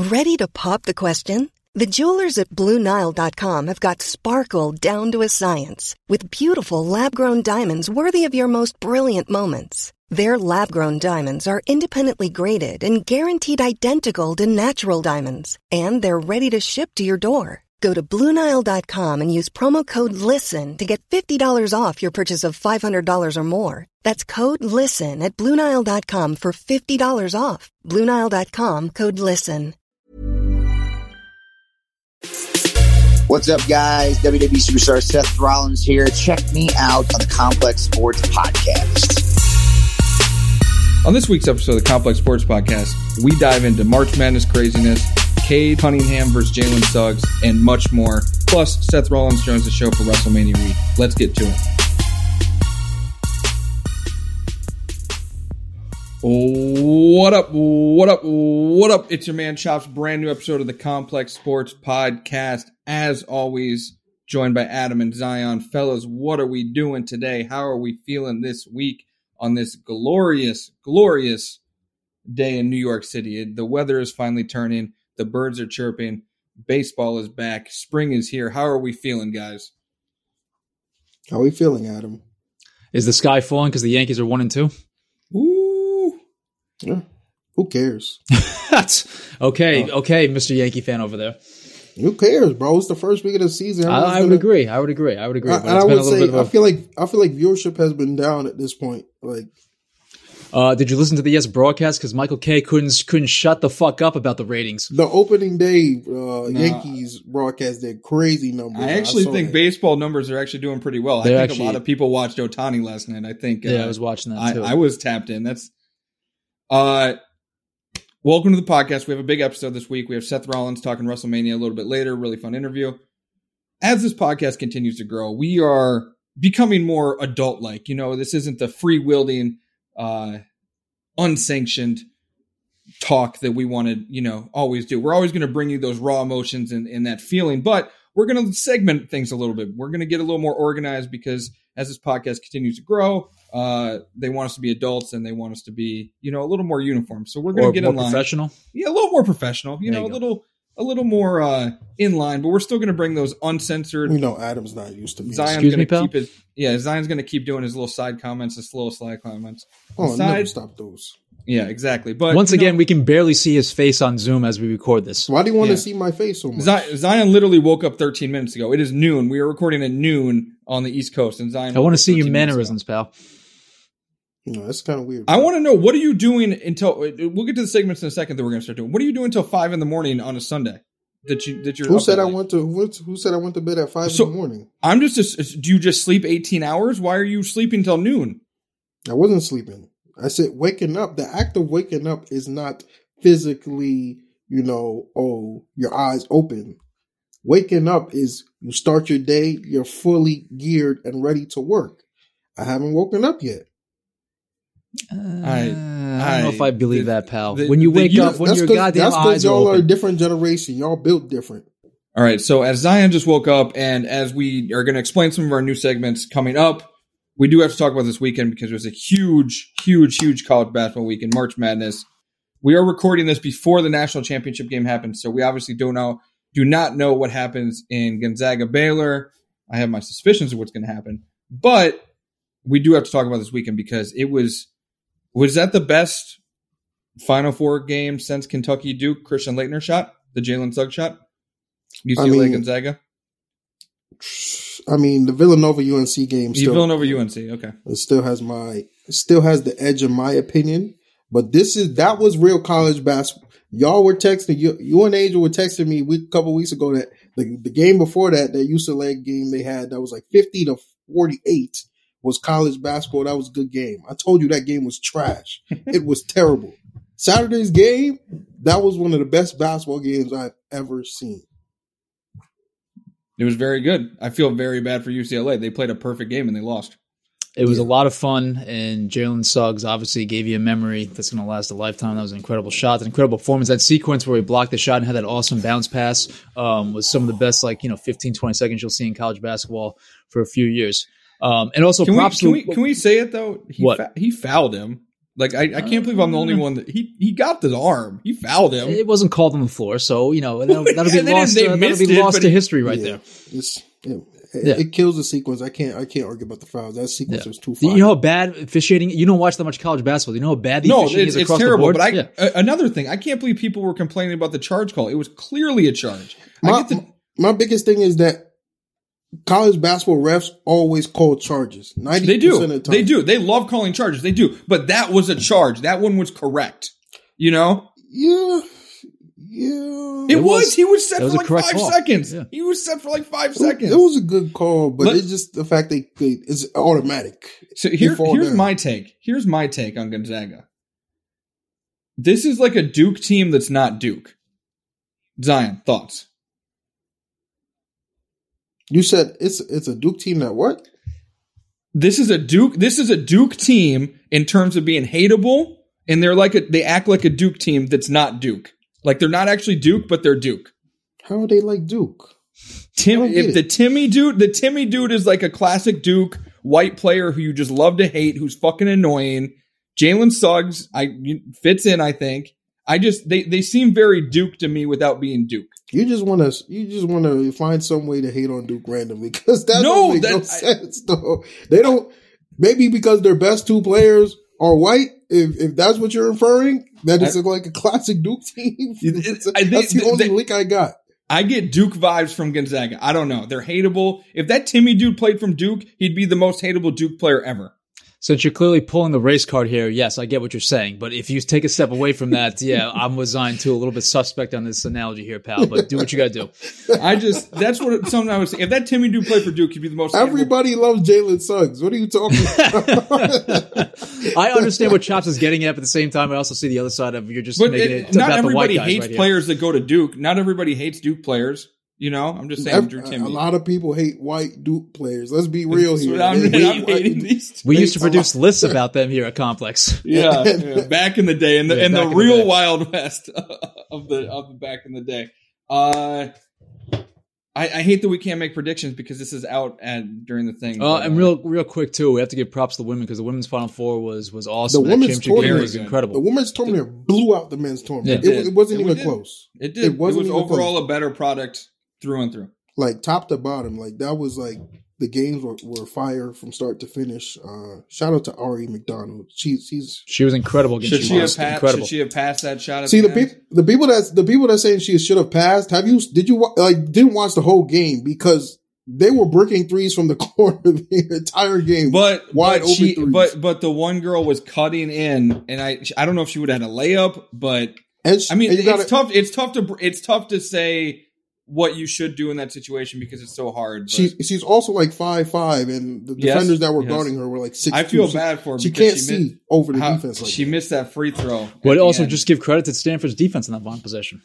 Ready to pop the question? The jewelers at BlueNile.com have got sparkle down to a science with beautiful lab-grown diamonds worthy of your most brilliant moments. Their lab-grown diamonds are independently graded and guaranteed identical to natural diamonds, and they're ready to ship to your door. Go to BlueNile.com and use promo code LISTEN to get $50 off your purchase of $500 or more. That's code LISTEN at BlueNile.com for $50 off. BlueNile.com, code LISTEN. What's up, guys? WWE superstar Seth Rollins here. Check me out on the Complex Sports Podcast. On this week's episode of the Complex Sports Podcast, we dive into March Madness craziness, Cade Cunningham versus Jalen Suggs, and much more. Plus, Seth Rollins joins the show for WrestleMania week. Let's get to it. What up? What up? What up? It's your man Chops. Brand new episode of the Complex Sports Podcast. As always, joined by Adam and Zion. Fellas, what are we doing today? How are we feeling this week on this glorious, glorious day in New York City? The weather is finally turning. The birds are chirping. Baseball is back. Spring is here. How are we feeling, guys? How are we feeling, Adam? Is the sky falling because the Yankees are 1-2? Ooh. Yeah. Who cares? Okay, Mr. Yankee fan over there. Who cares, bro? It's the first week of the season. I would agree. I would agree. I would say I feel like viewership has been down at this point. Like, did you listen to the Yes broadcast? Because Michael Kay couldn't shut the fuck up about the ratings. The opening day Yankees broadcast did crazy numbers. I actually think baseball numbers are actually doing pretty well. A lot of people watched Ohtani last night. I think. Yeah, I was watching that too. I was tapped in. That's. Welcome to the podcast. We have a big episode this week. We have Seth Rollins talking WrestleMania a little bit later. Really fun interview. As this podcast continues to grow, we are becoming more adult-like. You know, this isn't the free-wielding, unsanctioned talk that we want to, always do. We're always going to bring you those raw emotions and that feeling, but we're going to segment things a little bit. We're going to get a little more organized because as this podcast continues to grow, they want us to be adults and they want us to be, a little more uniform. So we're going to get in line. Professional? Yeah, a little more professional. A little more in line, but we're still going to bring those uncensored. We know Adam's not used to being. Zion's going to keep his. Zion's going to keep doing his little side comments, his little slide comments. Never stop those. Yeah, exactly. But once again, we can barely see his face on Zoom as we record this. Why do you want to see my face so much? Zion literally woke up 13 minutes ago. It is noon. We are recording at noon on the East Coast, and Zion. I want to see your mannerisms, pal. No, that's kind of weird. I want to know, what are you doing until? We'll get to the segments in a second that we're going to start doing. What are you doing until 5 a.m. on a Sunday? Who said I went to bed at 5 in the morning? I'm just. Do you just sleep 18 hours? Why are you sleeping till noon? I wasn't sleeping. I said waking up. The act of waking up is not physically, your eyes open. Waking up is you start your day, you're fully geared and ready to work. I haven't woken up yet. I don't know if I believe that, pal. When you wake up, when your goddamn eyes are open. That's because y'all are a different generation. Y'all built different. All right, so as Zion just woke up, and as we are going to explain some of our new segments coming up, we do have to talk about this weekend because it was a huge, huge, huge college basketball weekend, March Madness. We are recording this before the national championship game happens, so we obviously do not know what happens in Gonzaga Baylor. I have my suspicions of what's going to happen, but we do have to talk about this weekend because it was that the best Final Four game since Kentucky Duke Christian Laettner shot, the Jalen Suggs shot? UCLA Gonzaga? The Villanova UNC game. Villanova UNC, okay. It still has the edge in my opinion. But that was real college basketball. Y'all were texting, you and Angel were texting me a couple weeks ago that the game before that UCLA game they had that was like 50-48 was college basketball. That was a good game. I told you that game was trash. It was terrible. Saturday's game, that was one of the best basketball games I've ever seen. It was very good. I feel very bad for UCLA. They played a perfect game and they lost. It was a lot of fun, and Jalen Suggs obviously gave you a memory that's going to last a lifetime. That was an incredible shot, an incredible performance. That sequence where he blocked the shot and had that awesome bounce pass was some of the best, 15, 20 seconds you'll see in college basketball for a few years. And also, can we say it though? He fouled him. Like I can't believe I'm the only one that he got the arm. He fouled him. It wasn't called on the floor, so that'll be lost. They That'll missed be it, lost but to history right there. It kills the sequence. I can't argue about the fouls. That sequence was too far. You know how bad officiating? You don't watch that much college basketball. You know how bad the officiating is across terrible. the board? But another thing, I can't believe people were complaining about the charge call. It was clearly a charge. My biggest thing is that college basketball refs always call charges. 90% They do. of the time. They do. They love calling charges. They do. But that was a charge. That one was correct. You know? Yeah. It was. He was set for like 5 call. seconds. Yeah. He was set for like 5 seconds. It was a good call, but it's just the fact that it's automatic. So here's my take. Here's my take on Gonzaga. This is like a Duke team that's not Duke. Zion, thoughts? You said it's a Duke team that what? This is a Duke team in terms of being hateable, and they act like a Duke team that's not Duke. Like they're not actually Duke, but they're Duke. How are they like Duke? The Timmy dude is like a classic Duke white player who you just love to hate, who's fucking annoying. Jalen Suggs fits in, I think. They seem very Duke to me without being Duke. You just want to find some way to hate on Duke randomly because that doesn't make no sense. Though they don't. Maybe because their best two players are white. If that's what you're inferring, that is like a classic Duke team. That's the only link I got. I get Duke vibes from Gonzaga. I don't know. They're hateable. If that Timmy dude played from Duke, he'd be the most hateable Duke player ever. Since you're clearly pulling the race card here, yes, I get what you're saying. But if you take a step away from that, yeah, I'm with Zion too. A little bit suspect on this analogy here, pal. But do what you got to do. That's what something I was saying. If that Timmy dude played for Duke, he'd be the most. Everybody loves Jalen Suggs. What are you talking about? I understand what Chops is getting at, but at the same time, I also see the other side of you're just making it not about the white everybody guys hates right players that go to Duke. Not everybody hates Duke players. You know, I'm just saying. Drew Timmy. A lot of people hate white Duke players. Let's be real here. I'm hating these. We used to produce lists about them here at Complex. Yeah. Back in the day, in the real Wild West of the back in the day. I hate that we can't make predictions because this is out during the thing. And real quick too, we have to give props to the women because the women's Final Four was awesome. The women's tournament was incredible. The women's tournament blew out the men's tournament. Yeah, it wasn't even close. It did. It was overall a better product through and through. Like top to bottom, like that was like the games were fire from start to finish. Shout out to Ari McDonald. She was incredible. Should she have passed that shot? See the people that saying she should have passed. Didn't watch the whole game because they were breaking threes from the corner the entire game. But open threes. But the one girl was cutting in, and I don't know if she would have had a layup, but it's tough to say what you should do in that situation because it's so hard. But. She's also like 5'5", and the defenders that were guarding her were like 6'2". I feel bad for her. She can't see over the defense. She missed that free throw. But also just give credit to Stanford's defense in that one possession.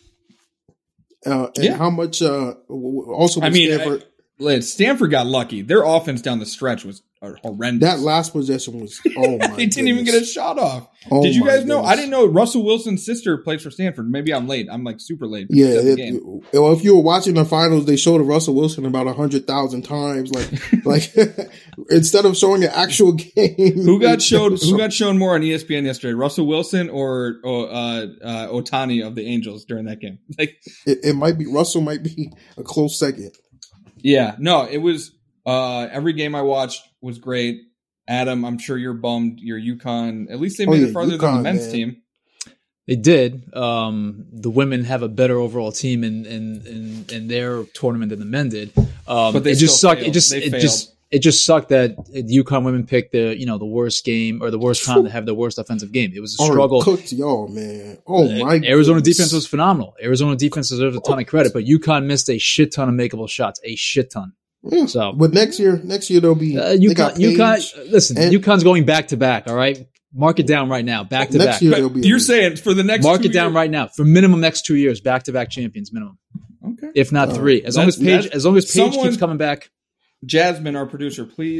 How much? Stanford. Stanford got lucky. Their offense down the stretch was horrendous. That last possession was oh my! They didn't even get a shot off. Did you guys know? I didn't know Russell Wilson's sister plays for Stanford. Maybe I'm late. I'm like super late. Yeah. Well, if you were watching the finals, they showed Russell Wilson about 100,000 times. Like instead of showing the actual game, who got shown more on ESPN yesterday? Russell Wilson or Ohtani of the Angels during that game? Like it might be Russell. Might be a close second. Yeah. No, it was. Every game I watched was great. Adam, I'm sure you're bummed. Your UConn, at least they made it farther than the men's team. They did. The women have a better overall team in their tournament than the men did. But they just sucked. Failed. It just sucked that the UConn women picked the worst game or the worst time to have the worst offensive game. It was a struggle. Cooked y'all, man. Oh my! Arizona defense was phenomenal. Arizona defense deserves a ton of credit, but UConn missed a shit ton of makeable shots. A shit ton. Yeah. So, but next year they'll be UConn. Listen, UConn's going back to back. All right, mark it down right now. Back to back. You're saying for the next mark it down right now for minimum next 2 years. Back to back champions minimum. Okay, if not 3. As long as Paige keeps coming back. Jasmine, our producer, please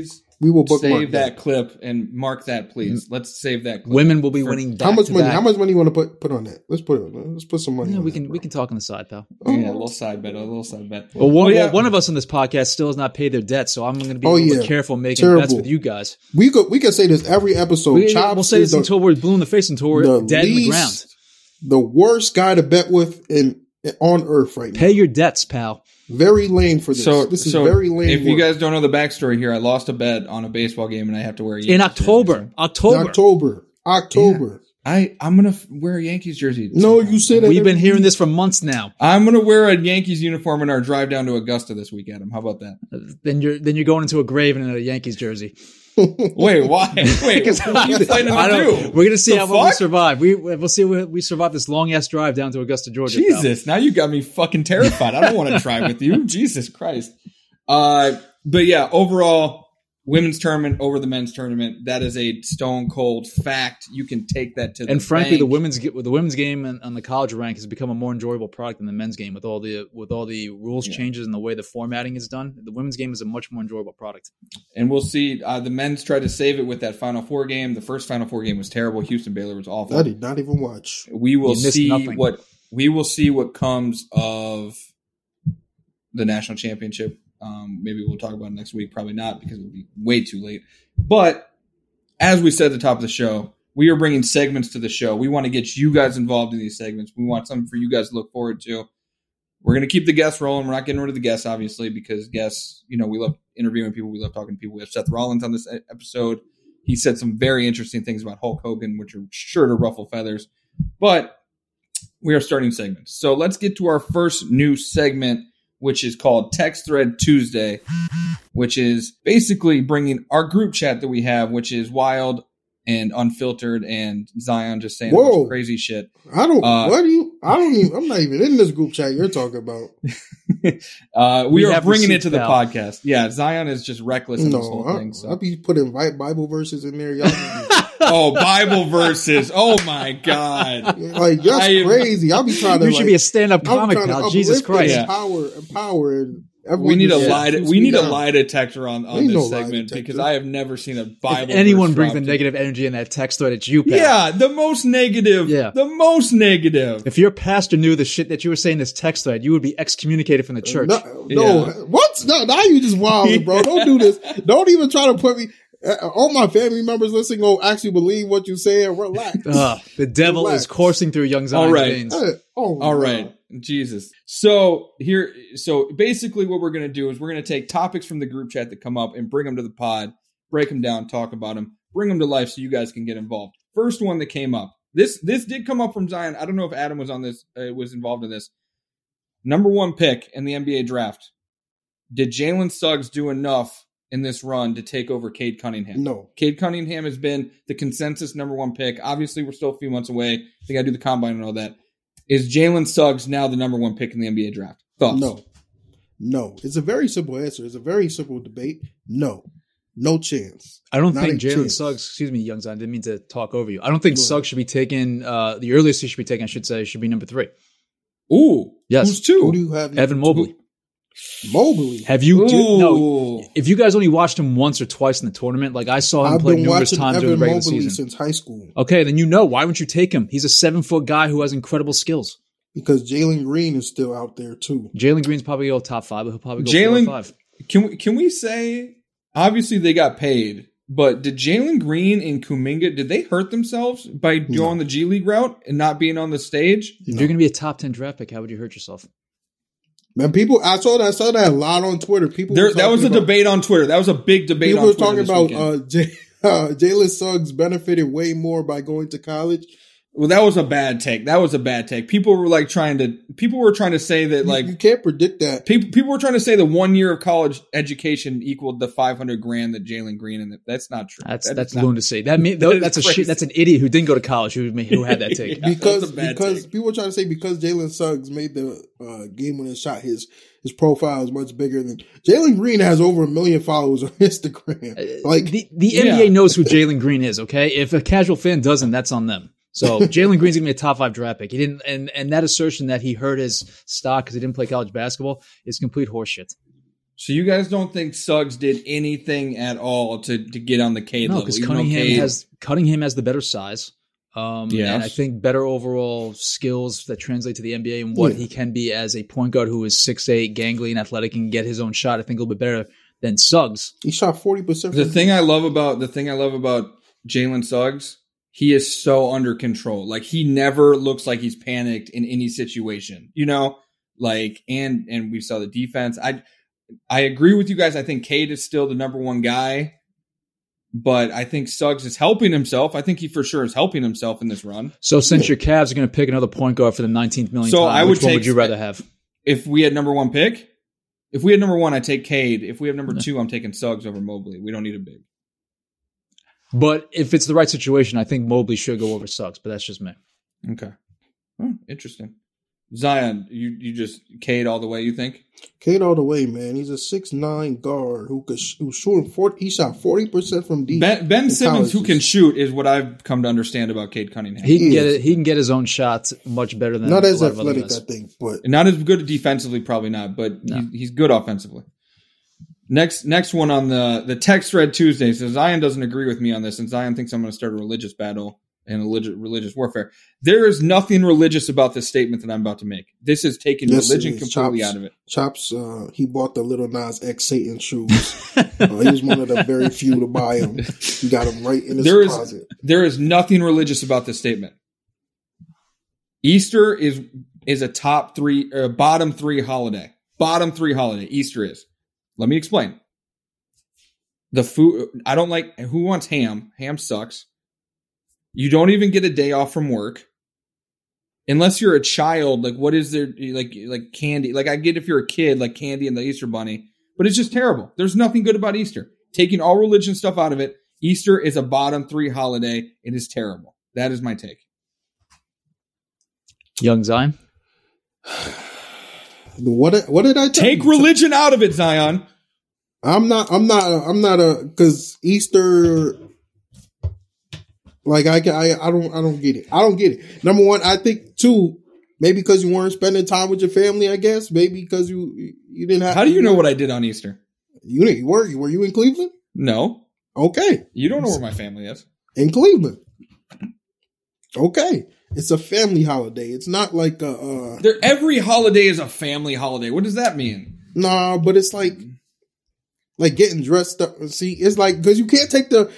We will bookmark save that clip and mark that, please. Let's save that clip. Women will be winning back How much to money? back. How much money you want to put on that? Let's put some money. Yeah, on we that, can talk on the side, pal. Yeah, a little side bet. Well, yeah. one of us on this podcast still has not paid their debt, so I'm going to be Oh, a little bit yeah. careful making Terrible. bets with you guys. We can say this every episode. We'll say this until we're blue in the face, until we're dead in the ground. The worst guy to bet with on earth right now. Pay your debts, pal. Very lame for this. This is very lame. If you guys don't know the backstory here, I lost a bet on a baseball game and I have to wear a In Yankees October. October. jersey. I'm gonna wear a Yankees jersey. No, you said that. We've been hearing this for months now. I'm gonna wear a Yankees uniform in our drive down to Augusta this week, Adam. How about that? Then you're going into a grave in a Yankees jersey. Wait, why? Wait, what are you planning to do? We're gonna see The how well we fuck? survive. We'll see if we survive this long ass drive down to Augusta, Georgia. pal. Jesus, now you got me fucking terrified. I don't want to drive with you. Jesus Christ. But yeah, overall, women's tournament over the men's tournament. That is a stone cold fact. You can take that to the And frankly, bank. the women's game on the college rank has become a more enjoyable product than the men's game with all the rules changes and the way the formatting is done. The women's game is a much more enjoyable product. And we'll see. The men's tried to save it with that Final Four game. The first Final Four game was terrible. Houston Baylor was awful. I did not even watch. We will You missed see nothing. what comes of the national championship. Maybe we'll talk about it next week. Probably not because it'll be way too late. But as we said at the top of the show, we are bringing segments to the show. We want to get you guys involved in these segments. We want something for you guys to look forward to. We're going to keep the guests rolling. We're not getting rid of the guests, obviously, because guests, we love interviewing people. We love talking to people. We have Seth Rollins on this episode. He said some very interesting things about Hulk Hogan, which are sure to ruffle feathers. But we are starting segments. So let's get to our first new segment, which is called Text Thread Tuesday, which is basically bringing our group chat that we have, which is wild and unfiltered, and Zion just saying a bunch of crazy shit. I'm not even in this group chat you're talking about. We are have bringing it receipts, to the pal. podcast. Yeah, Zion is just reckless in this whole thing. So. I'll be putting Bible verses in there. Y'all Oh, Bible verses. Oh, my God. like that's crazy. I'll be trying to. You should be a stand-up I'm comic, trying to pal. Jesus uplift and Christ. empower, and We need a everyone lie detector on Ain't no this lie segment detector. because I have never seen a Bible. If anyone verse brings the dropped. negative energy in that text thread, it's you, pal. Yeah, the most negative. Yeah. The most negative. If your pastor knew the shit that you were saying in this text thread, you would be excommunicated from the church. No, Yeah. what? No, now you just wilding, bro. Don't do this. Don't even try to put me. All my family members listening will actually believe what you say and relax. The devil Relax. is coursing through young Zion's All right. veins. All right. Jesus. So basically what we're going to do is we're going to take topics from the group chat that come up and bring them to the pod, break them down, talk about them, bring them to life so you guys can get involved. First one that came up. This did come up from Zion. I don't know if Adam was on this, was involved in this. Number 1 pick in the NBA draft. Did Jalen Suggs do enough in this run to take over Cade Cunningham? No. Cade Cunningham has been the consensus number 1 pick. Obviously, we're still a few months away. They got to do the combine and all that. Is Jalen Suggs now the number 1 pick in the NBA draft? Thoughts? No. It's a very simple answer. It's a very simple debate. No chance. I don't Not think a Jalen chance. Suggs, excuse me, young Zion, didn't mean to talk over you. I don't think Suggs should be taken, the earliest he should be taken, I should say, should be number 3. Ooh. Yes. Who's 2? Who do you have? Evan Mobley. Mobley. Have you? Ooh. No. If you guys only watched him once or twice in the tournament, like I saw him I've play been numerous watching times during Evan the regular Mobley season. since high school Okay, then you know. Why wouldn't you take him? He's a 7-foot guy who has incredible skills. because Jalen Green is still out there too. Jalen Green's probably go top 5, but he'll probably go 4 or 5. Can we say, obviously they got paid, but did Jalen Green and Kuminga, did they hurt themselves by going the G League route and not being on the stage? If you're going to be a top 10 draft pick, how would you hurt yourself? Man, I saw that a lot on Twitter. People That was a debate on Twitter. That was a big debate People on were Twitter talking this about weekend. Jalen Suggs benefited way more by going to college. Well, that was a bad take. People were trying to say that You can't predict that. people were trying to say the 1 year of college education equaled the $500,000 that Jalen Green, and that's not true. That's not, lunacy. That's a crazy. shit. That's an idiot who didn't go to college who had that take. Yeah, that's a bad because take. people were trying to say because Jalen Suggs made the game winning shot, his profile is much bigger than Jalen Green has over 1 million followers on Instagram. Like the NBA knows who Jalen Green is. Okay, if a casual fan doesn't, that's on them. So Jalen Green's gonna be a top 5 draft pick. He didn't, and that assertion that he hurt his stock because he didn't play college basketball is complete horseshit. So you guys don't think Suggs did anything at all to get on the Cade No, level? because Cunningham has the better size. And I think better overall skills that translate to the NBA and what he can be as a point guard who is 6'8", gangly and athletic and get his own shot. I think a little bit better than Suggs. He shot 40%. The thing I love about Jalen Suggs, he is so under control. Like he never looks like he's panicked in any situation. You know, like and we saw the defense. I agree with you guys. I think Cade is still the number one guy. But I think Suggs is helping himself. I think he for sure is helping himself in this run. So since your Cavs are going to pick another point guard for the 19th millionth time, which one would you rather have? If we had number one pick, if we had number one, I'd take Cade. If we have number two, I'm taking Suggs over Mobley. We don't need a big. But if it's the right situation, I think Mobley should go over Suggs, but that's just me. Okay. Interesting. Zion, you just Cade all the way, you think? Cade all the way, man. He's a 6'9" guard who's shooting 40. He shot 40% from deep. Ben Simmons, who can shoot, is what I've come to understand about Cade Cunningham. He can get his own shots much better than not as athletic, I think, but not as good defensively, probably not. But he's good offensively. Next one on the text thread Tuesday says Zion doesn't agree with me on this, and Zion thinks I'm going to start a religious battle and religious warfare. There is nothing religious about this statement that I'm about to make. This is taking religion completely out of it. Chops, he bought the Little Nas X Satan shoes. He was one of the very few to buy them. He got them right in his closet. There is nothing religious about this statement. Easter is a top three, or bottom three holiday. Bottom three holiday. Easter is. Let me explain. The food, I don't like, who wants ham? Ham sucks. You don't even get a day off from work. Unless you're a child, like what is there, like candy? Like I get if you're a kid, like candy and the Easter bunny, but it's just terrible. There's nothing good about Easter. Taking all religion stuff out of it, Easter is a bottom three holiday. It is terrible. That is my take. Young Zion? What did I take religion out of it, Zion? I'm not because Easter. Like I don't get it. I don't get it. Number one, I think two, maybe because you weren't spending time with your family. I guess maybe because you didn't have. How do you know what I did on Easter? You didn't. Were you in Cleveland? No. Okay. You don't know where my family is. In Cleveland. Okay. It's a family holiday. It's not like every holiday is a family holiday. What does that mean? Nah, but it's like getting dressed up. See, it's like because you can't take the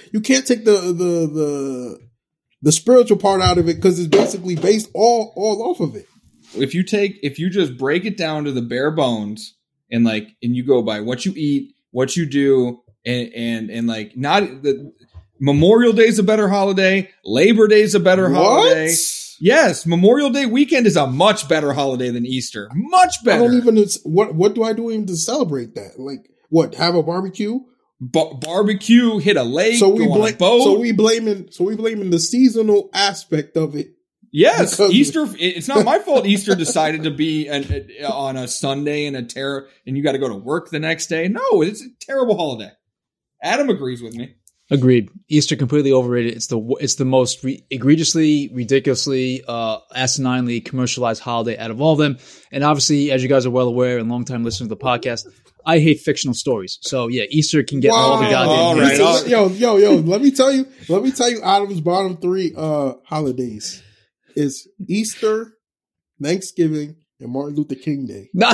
spiritual part out of it because it's basically based all off of it. If you just break it down to the bare bones and you go by what you eat, what you do, and like not the Memorial Day is a better holiday, Labor Day is a better holiday. Yes, Memorial Day weekend is a much better holiday than Easter. Much better. I don't even. What do I do even to celebrate that? Like. What? Have a barbecue? Barbecue, hit a lake, go on a boat. So we blaming the seasonal aspect of it. Yes, Easter. It's not my fault. Easter decided to be on a Sunday and and you got to go to work the next day. No, it's a terrible holiday. Adam agrees with me. Agreed. Easter completely overrated. It's the most egregiously, ridiculously, asininely commercialized holiday out of all of them. And obviously, as you guys are well aware and longtime listeners of the podcast, I hate fictional stories. So yeah, Easter can get all the goddamn. All right. Yo. Let me tell you. Adam's bottom three holidays is Easter, Thanksgiving, and Martin Luther King Day. All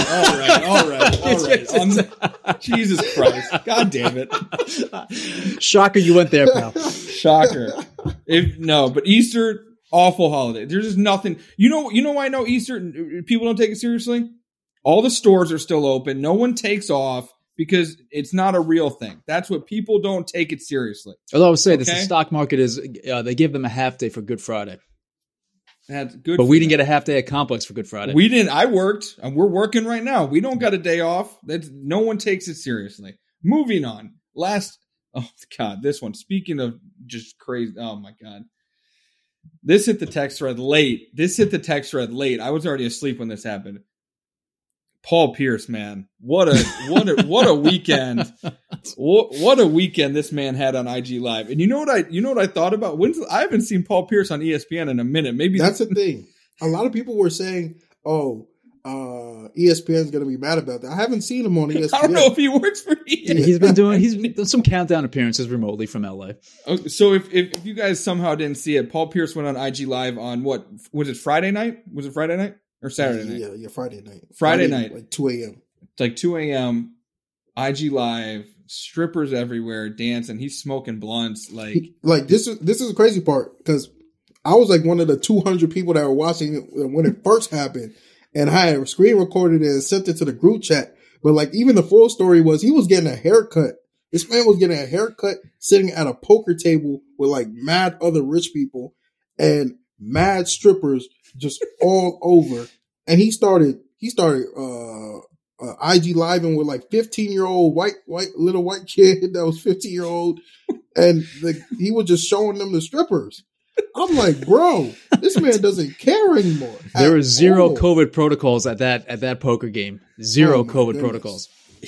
right. Jesus Christ. God damn it. Shocker you went there, pal. Shocker. But Easter, awful holiday. There's just nothing. You know why I know Easter, people don't take it seriously? All the stores are still open. No one takes off because it's not a real thing. That's what people don't take it seriously. Although I would say the stock market is, they give them a half day for Good Friday. That's good. But we didn't get a half day at Complex for Good Friday. We didn't. I worked, and we're working right now. We don't got a day off. No one takes it seriously. Moving on. Oh God, this one. Speaking of just crazy. Oh my God. This hit the text thread late. I was already asleep when this happened. Paul Pierce, man, what a weekend! What a weekend this man had on IG Live. And you know what I thought about? I haven't seen Paul Pierce on ESPN in a minute. Maybe that's the thing. A lot of people were saying, "Oh, ESPN's going to be mad about that. I haven't seen him on ESPN. I don't know if he works for ESPN. He's done some countdown appearances remotely from LA. Okay, so if you guys somehow didn't see it, Paul Pierce went on IG Live on what was it, Friday night? Was it Friday night or Saturday night? Yeah, Friday night. Friday night, like 2 a.m. It's like 2 a.m. IG Live, strippers everywhere dancing. He's smoking blunts. This is the crazy part, because I was like one of the 200 people that were watching it when it first happened, and I had screen recorded it and sent it to the group chat. But like, even the full story was he was getting a haircut. This man was getting a haircut sitting at a poker table with like mad other rich people and mad strippers just all over. And he started IG Living with like 15-year-old little white kid that was 15-year-old, and he was just showing them the strippers. I'm like, bro, this man doesn't care anymore. There were zero COVID protocols at that poker game. Zero COVID protocols.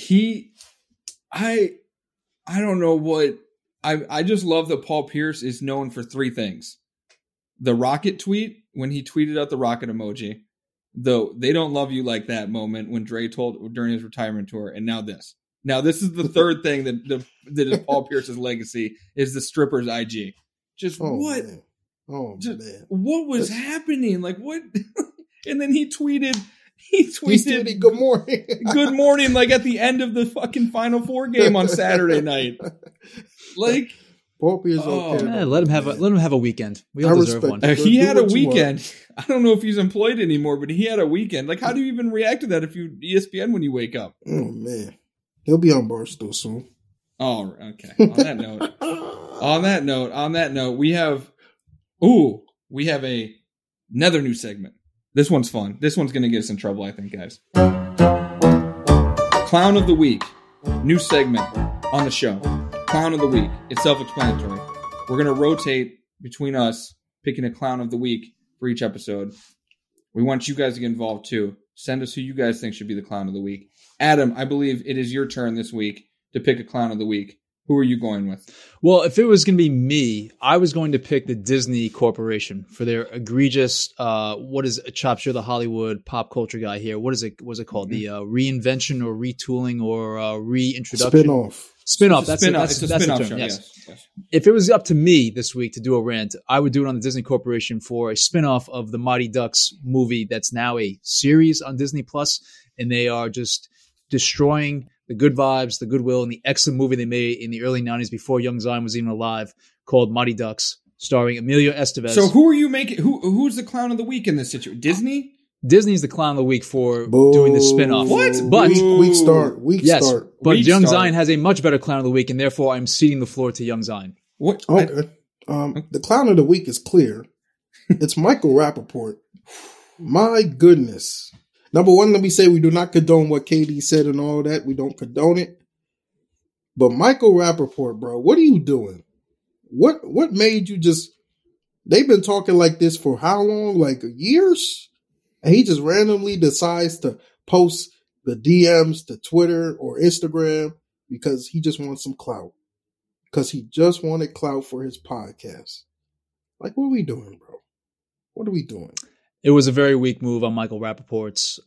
I don't know what I just love that Paul Pierce is known for three things: the rocket tweet when he tweeted out the rocket emoji. Though they don't love you like that moment when Dre told during his retirement tour, and now this. Now this is the third thing that is Paul Pierce's legacy is the strippers IG. Just what? Man. Man. What was happening? Like what? And then he tweeted good morning. Good morning, like at the end of the fucking Final Four game on Saturday night. Like Paul Pierce let him have a weekend. We all deserve one. He had a weekend. I don't know if he's employed anymore, but he had a weekend. Like, how do you even react to that if you ESPN when you wake up? Oh man, he'll be on Barstool soon. Oh, okay. On that note, we have another new segment. This one's fun. This one's going to get us in trouble, I think, guys. Clown of the Week. New segment on the show. Clown of the Week. It's self-explanatory. We're going to rotate between us picking a Clown of the Week for each episode. We want you guys to get involved too. Send us who you guys think should be the Clown of the Week. Adam, I believe it is your turn this week to pick a Clown of the Week. Who are you going with? Well, if it was going to be me, I was going to pick the Disney Corporation for their egregious, what is Chops? You're the Hollywood pop culture guy here. What is it called? Mm-hmm. The reinvention or retooling or reintroduction? Spin-off. That's the term. Yes. If it was up to me this week to do a rant, I would do it on the Disney Corporation for a spin-off of the Mighty Ducks movie that's now a series on Disney Plus, and they are just destroying the good vibes, the goodwill, and the excellent movie they made in the early 90s before Young Zion was even alive called Mighty Ducks, starring Emilio Estevez. So who are you making? Who's the Clown of the Week in this situation? Disney? Disney's the Clown of the Week for doing the spinoff. What? But weak start. But Young Zion has a much better Clown of the Week, and therefore I'm ceding the floor to Young Zion. What? Okay. The Clown of the Week is clear. It's Michael Rappaport. My goodness. Number one, let me say we do not condone what KD said and all that. We don't condone it. But Michael Rappaport, bro, what are you doing? What made you just... They've been talking like this for how long? Like years? And he just randomly decides to post the DMs to Twitter or Instagram because he just wants some clout. Because he just wanted clout for his podcast. Like, what are we doing, bro? What are we doing? It was a very weak move on Michael Rappaport's.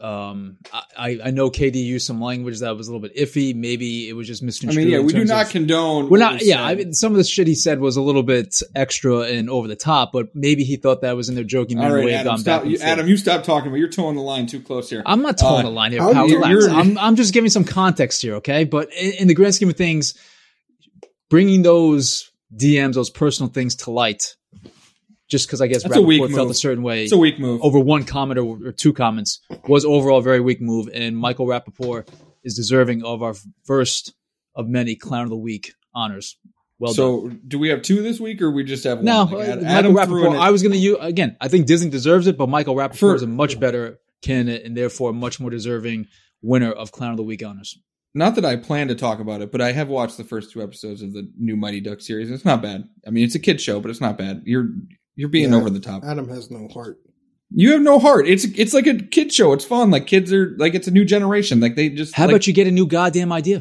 I know KD used some language that was a little bit iffy. Maybe it was just misconstrued. I mean, we do not condone. We're not. Yeah, I mean, some of the shit he said was a little bit extra and over the top, but maybe he thought that was in their joking manner. Way Adam, stop. Adam, you stop talking. But you're towing the line too close here. I'm not towing the line here, pal. Relax. I'm just giving some context here, okay? But in the grand scheme of things, bringing those DMs, those personal things to light. Just because I guess Rappaport felt a certain way. It's a weak move. Over one comment or two comments was overall a very weak move. And Michael Rappaport is deserving of our first of many Clown of the Week honors. Well done. So do we have two this week or we just have one? No, Michael Rappaport. I was going to use, again, I think Disney deserves it, but Michael Rappaport is a much better candidate and therefore a much more deserving winner of Clown of the Week honors. Not that I plan to talk about it, but I have watched the first two episodes of the new Mighty Ducks series. It's not bad. I mean, it's a kid's show, but it's not bad. You're being over the top. Adam has no heart. You have no heart. It's like a kid show. It's fun. Like kids are like it's a new generation. Like they just. How about you get a new goddamn idea?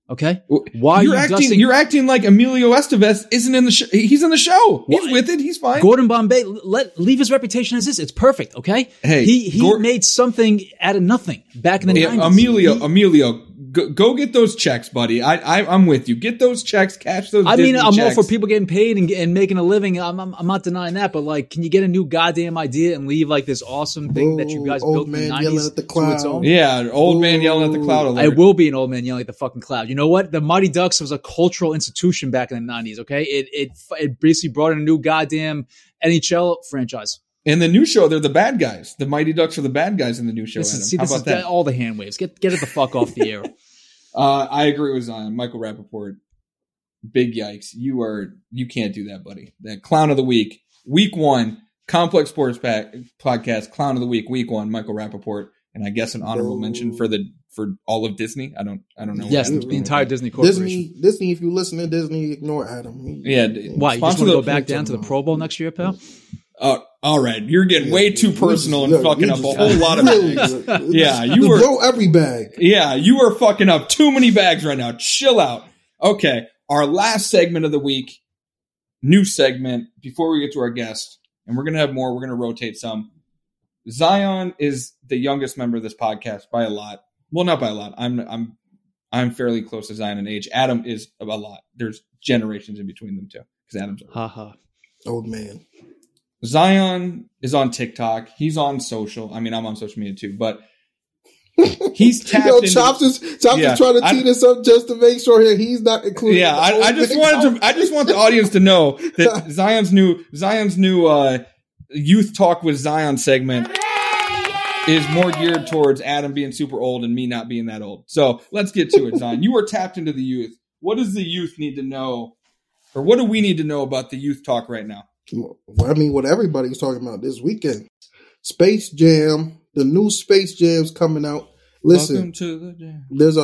Okay, why are you dusting? You're acting like Emilio Estevez isn't in the show. He's in the show. He's with it. He's fine. Gordon Bombay, leave his reputation as this. It's perfect. Okay, hey, he made something out of nothing back in the 90s. Emilio. Go get those checks, buddy. I'm with you. Get those checks, cash those. I mean, I'm checks. all for people getting paid and making a living. I'm not denying that, but like, can you get a new goddamn idea and leave like this awesome thing that you guys built in the 90s to its own? Yeah, old man yelling at the cloud alert. I will be an old man yelling at the fucking cloud. You know what? The Mighty Ducks was a cultural institution back in the 90s. Okay, it basically brought in a new goddamn NHL franchise. In the new show, they're the bad guys. The Mighty Ducks are the bad guys in the new show. How about that? All the hand waves. Get it the fuck off the air. I agree with Zion. Michael Rappaport. Big yikes. You can't do that, buddy. That clown of the week. Week 1, Complex Sports Podcast, Clown of the Week, Week 1, Michael Rappaport. And I guess an honorable mention for all of Disney. I don't know. Yes, the entire Disney Corporation. Disney, if you listen to Disney, ignore Adam. Yeah. Why? You just want to go back down to the Pro Bowl next year, pal? All right. You're getting way too personal and fucking up a whole lot of bags. Yeah, you were. Throw every bag. Yeah, you are fucking up too many bags right now. Chill out. Okay. Our last segment of the week, new segment before we get to our guest, and we're going to have more. We're going to rotate some. Zion is the youngest member of this podcast by a lot. Well, not by a lot. I'm fairly close to Zion in age. Adam is a lot. There's generations in between them too, because Adam's old man. Zion is on TikTok. He's on social. I mean, I'm on social media too, but he's tapped into... Chops is trying to tee this up just to make sure he's not included. Yeah, I just want the audience to know that Zion's new Youth Talk with Zion segment is more geared towards Adam being super old and me not being that old. So let's get to it, Zion. You are tapped into the youth. What does the youth need to know, or what do we need to know about the Youth Talk right now? Well, I mean, what everybody's talking about this weekend. Space Jam, the new Space Jam's coming out. Listen, welcome to the jam. There's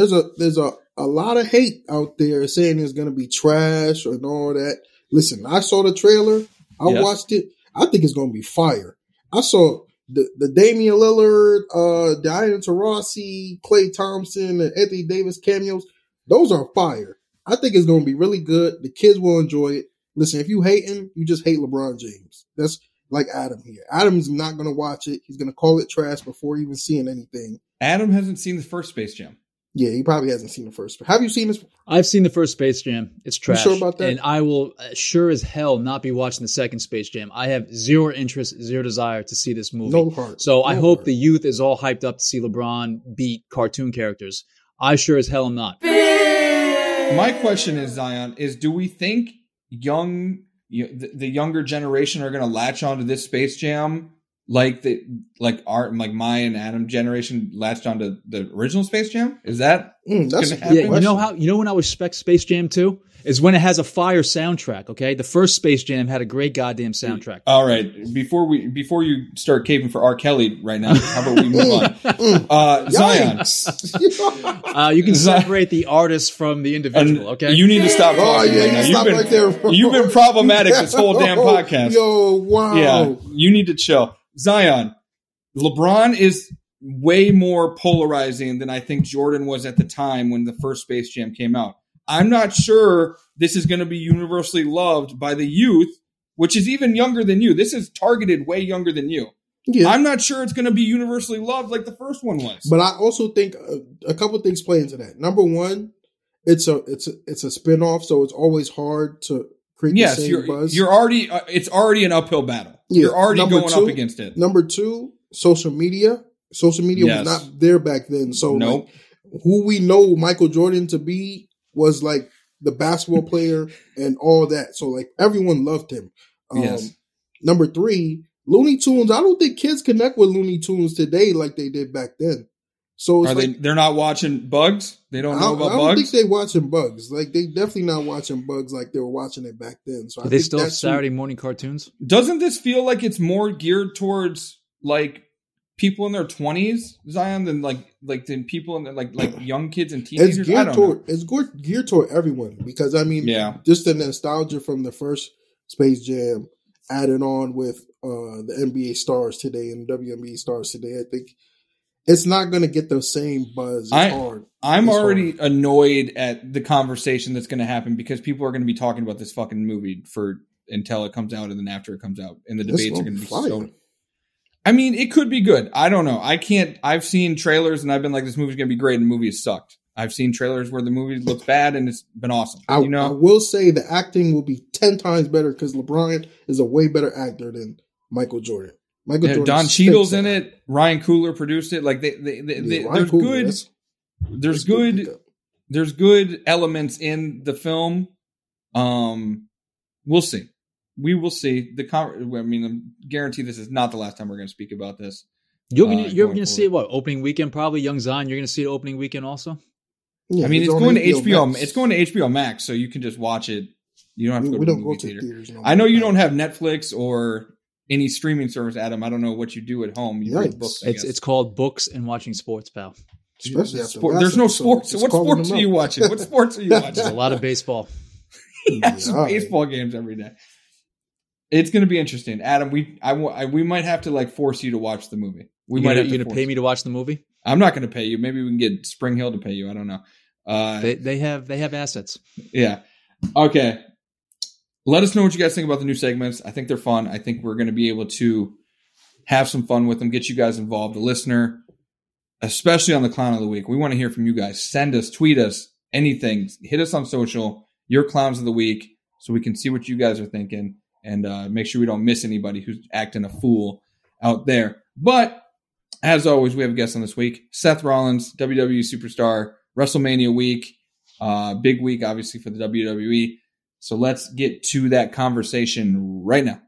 a lot of hate out there saying it's going to be trash and all that. Listen, I saw the trailer. I watched it. I think it's going to be fire. I saw the Damian Lillard, Diana Taurasi, Klay Thompson, and Anthony Davis cameos. Those are fire. I think it's going to be really good. The kids will enjoy it. Listen, if you hating, you just hate LeBron James. That's like Adam here. Adam's not going to watch it. He's going to call it trash before even seeing anything. Adam hasn't seen the first Space Jam. Yeah, he probably hasn't seen the first. Have you seen this? I've seen the first Space Jam. It's trash. You sure about that? And I will sure as hell not be watching the second Space Jam. I have zero interest, zero desire to see this movie. No heart. So I hope the youth is all hyped up to see LeBron beat cartoon characters. I sure as hell am not. My question is, Zion, do we think the younger generation are going to latch onto this Space Jam like my and Adam generation latched onto the original Space Jam? Is that that's going to happen? Yeah, you know when I respect Space Jam too is when it has a fire soundtrack. Okay, the first Space Jam had a great goddamn soundtrack. All right, before you start caving for R. Kelly right now, how about we move on? Zion, you can separate the artist from the individual. Okay, you need to stop talking right now. You've been problematic this whole damn podcast. Yo, wow. Yeah, you need to chill. Zion, LeBron is way more polarizing than I think Jordan was at the time when the first Space Jam came out. I'm not sure this is going to be universally loved by the youth, which is even younger than you. This is targeted way younger than you. Yeah. I'm not sure it's going to be universally loved like the first one was. But I also think a couple of things play into that. Number one, it's a spinoff, so it's always hard to create the same buzz. You're already it's already an uphill battle. Yeah. You're already going up against it. Number two, social media. Social media was not there back then. So nope. Who we know Michael Jordan to be was like the basketball player and all that. So like everyone loved him. Yes. Number three, Looney Tunes. I don't think kids connect with Looney Tunes today like they did back then. So it's they're not watching Bugs? They don't know about Bugs? I don't think they're watching Bugs. Like they definitely not watching Bugs like they were watching it back then. So do they still have Saturday morning cartoons? Doesn't this feel like it's more geared towards like people in their 20s, Zion, than than people in like young kids and teenagers? It's geared toward everyone because I mean, just the nostalgia from the first Space Jam added on with the NBA stars today and WNBA stars today. I think it's not going to get the same buzz. It's hard. I'm already annoyed at the conversation that's going to happen because people are going to be talking about this fucking movie until it comes out, and then after it comes out, and the debates are going to be so. I mean, it could be good. I don't know. I've seen trailers and I've been like, this movie's going to be great, and the movie has sucked. I've seen trailers where the movie looks bad and it's been awesome. I will say the acting will be 10 times better because LeBron is a way better actor than Michael Jordan. Don Cheadle's in it. Ryan Coogler produced it. Like there's good elements in the film. We'll see. We will see. I guarantee this is not the last time we're going to speak about this. You're going to see it opening weekend probably. Young Zion, you're going to see it opening weekend also. Yeah, I mean, it's going to HBO. Max. It's going to HBO Max, so you can just watch it. You don't have to go to the movie theater. I know you don't have Netflix or any streaming service, Adam. I don't know what you do at home. You read books. It's called books and watching sports, pal. There's no sports. What sports are you watching? What sports are you watching? There's a lot of baseball. Some baseball games every day. It's going to be interesting, Adam. We might have to force you to watch the movie. You're going to pay me to watch the movie? I'm not going to pay you. Maybe we can get Spring Hill to pay you. I don't know. They have assets. Yeah. Okay. Let us know what you guys think about the new segments. I think they're fun. I think we're going to be able to have some fun with them, get you guys involved, the listener, especially on the Clown of the Week. We want to hear from you guys. Send us, tweet us, anything. Hit us on social, your Clowns of the Week, so we can see what you guys are thinking and make sure we don't miss anybody who's acting a fool out there. But as always, we have a guest on this week, Seth Rollins, WWE superstar, WrestleMania week, big week, obviously, for the WWE. So let's get to that conversation right now.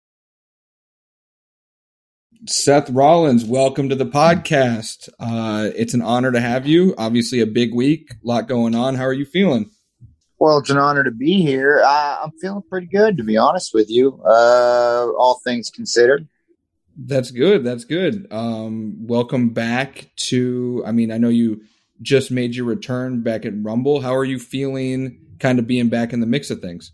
Seth Rollins, welcome to the podcast. It's an honor to have you. Obviously, a big week, a lot going on. How are you feeling? Well, it's an honor to be here. I'm feeling pretty good, to be honest with you, all things considered. That's good. That's good. Welcome back to, I know you just made your return back at Rumble. How are you feeling kind of being back in the mix of things?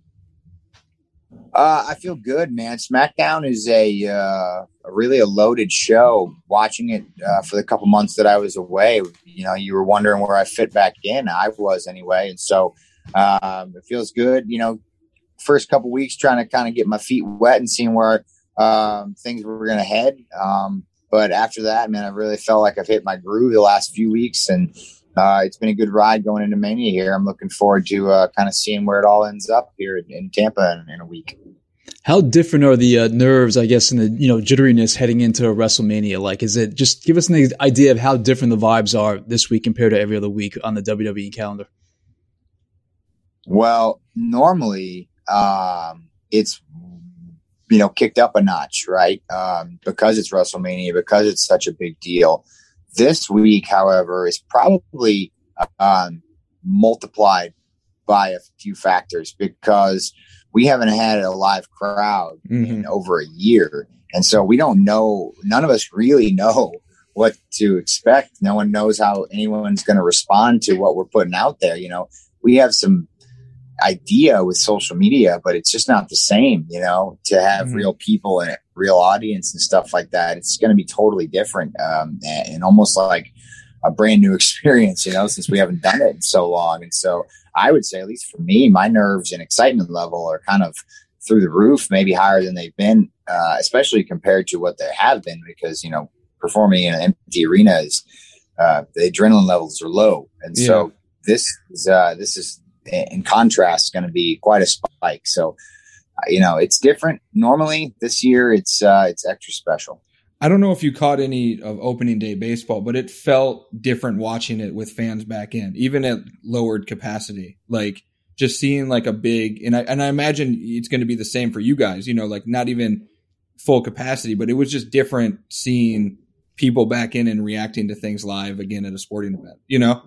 I feel good, man. SmackDown is a really a loaded show. Watching it for the couple months that I was away, you were wondering where I fit back in. I was anyway. And so it feels good. First couple weeks trying to kind of get my feet wet and seeing where things were going to head. But after that, man, I really felt like I've hit my groove the last few weeks, and it's been a good ride going into Mania here. I'm looking forward to kind of seeing where it all ends up here in Tampa in a week. How different are the nerves, I guess, and the jitteriness heading into WrestleMania? Like, is it just give us an idea of how different the vibes are this week compared to every other week on the WWE calendar? Well, normally it's kicked up a notch, right? Because it's WrestleMania, because it's such a big deal. This week, however, is probably multiplied by a few factors because we haven't had a live crowd in over a year. And so we don't know, none of us really know what to expect. No one knows how anyone's going to respond to what we're putting out there. We have some idea with social media, but it's just not the same, to have real people and real audience and stuff like that. It's going to be totally different and almost like a brand new experience, since we haven't done it in so long. And so I would say, at least for me, my nerves and excitement level are kind of through the roof, maybe higher than they've been, especially compared to what they have been, because, performing in an empty arena is the adrenaline levels are low. And so this is in contrast going to be quite a spike. So, it's different. Normally this year it's extra special. I don't know if you caught any of opening day baseball, but it felt different watching it with fans back in, even at lowered capacity. Like just seeing like a big, and I imagine it's going to be the same for you guys, not even full capacity, but it was just different seeing people back in and reacting to things live again at a sporting event,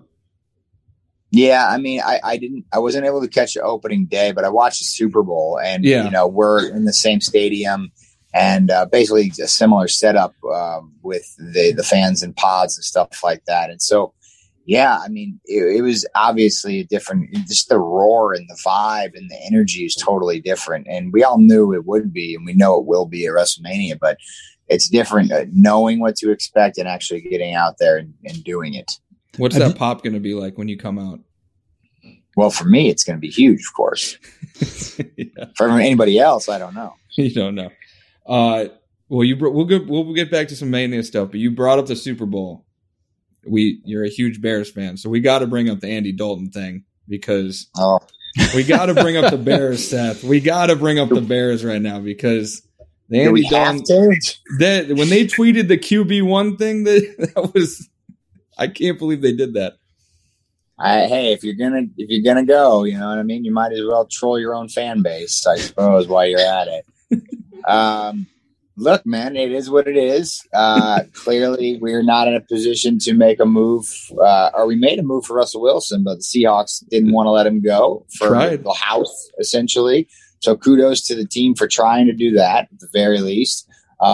Yeah, I wasn't able to catch the opening day, but I watched the Super Bowl, and we're in the same stadium, and basically a similar setup with the fans and pods and stuff like that. And so, it was obviously a different. Just the roar and the vibe and the energy is totally different, and we all knew it would be, and we know it will be at WrestleMania. But it's different knowing what to expect and actually getting out there and doing it. What's that pop going to be like when you come out? Well, for me, it's going to be huge, of course. Yeah. For anybody else, I don't know. You don't know. Well, we'll get back to some Mania stuff, but you brought up the Super Bowl. You're a huge Bears fan, so we got to bring up the Andy Dalton thing because we got to bring up the Bears, Seth. We got to bring up the Bears right now because the Andy Dalton. When they tweeted the QB1 thing, that was, I can't believe they did that. Hey, if you're gonna go, you know what I mean. You might as well troll your own fan base, I suppose, while you're at it. Look, man, it is what it is. Clearly, we're not in a position to make a move, or we made a move for Russell Wilson, but the Seahawks didn't want to let him go for the house, essentially. So kudos to the team for trying to do that at the very least.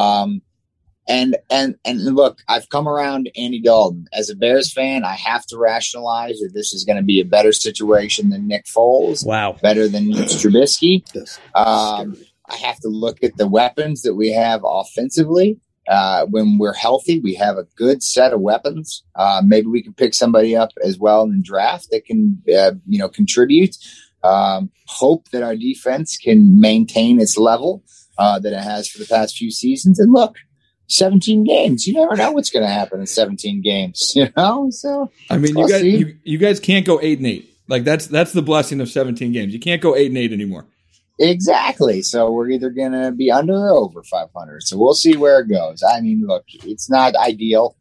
And look, I've come around Andy Dalton. As a Bears fan, I have to rationalize that this is going to be a better situation than Nick Foles. Wow. Better than Mitch Trubisky. I have to look at the weapons that we have offensively. When we're healthy, we have a good set of weapons. Maybe we can pick somebody up as well in the draft that can, contribute. Hope that our defense can maintain its level that it has for the past few seasons. And look, 17 games. You never know what's going to happen in 17 games. You know, so I mean, you guys can't go 8-8. Like that's the blessing of 17 games. You can't go 8-8 anymore. Exactly. So we're either going to be under or over 500. So we'll see where it goes. I mean, look, it's not ideal.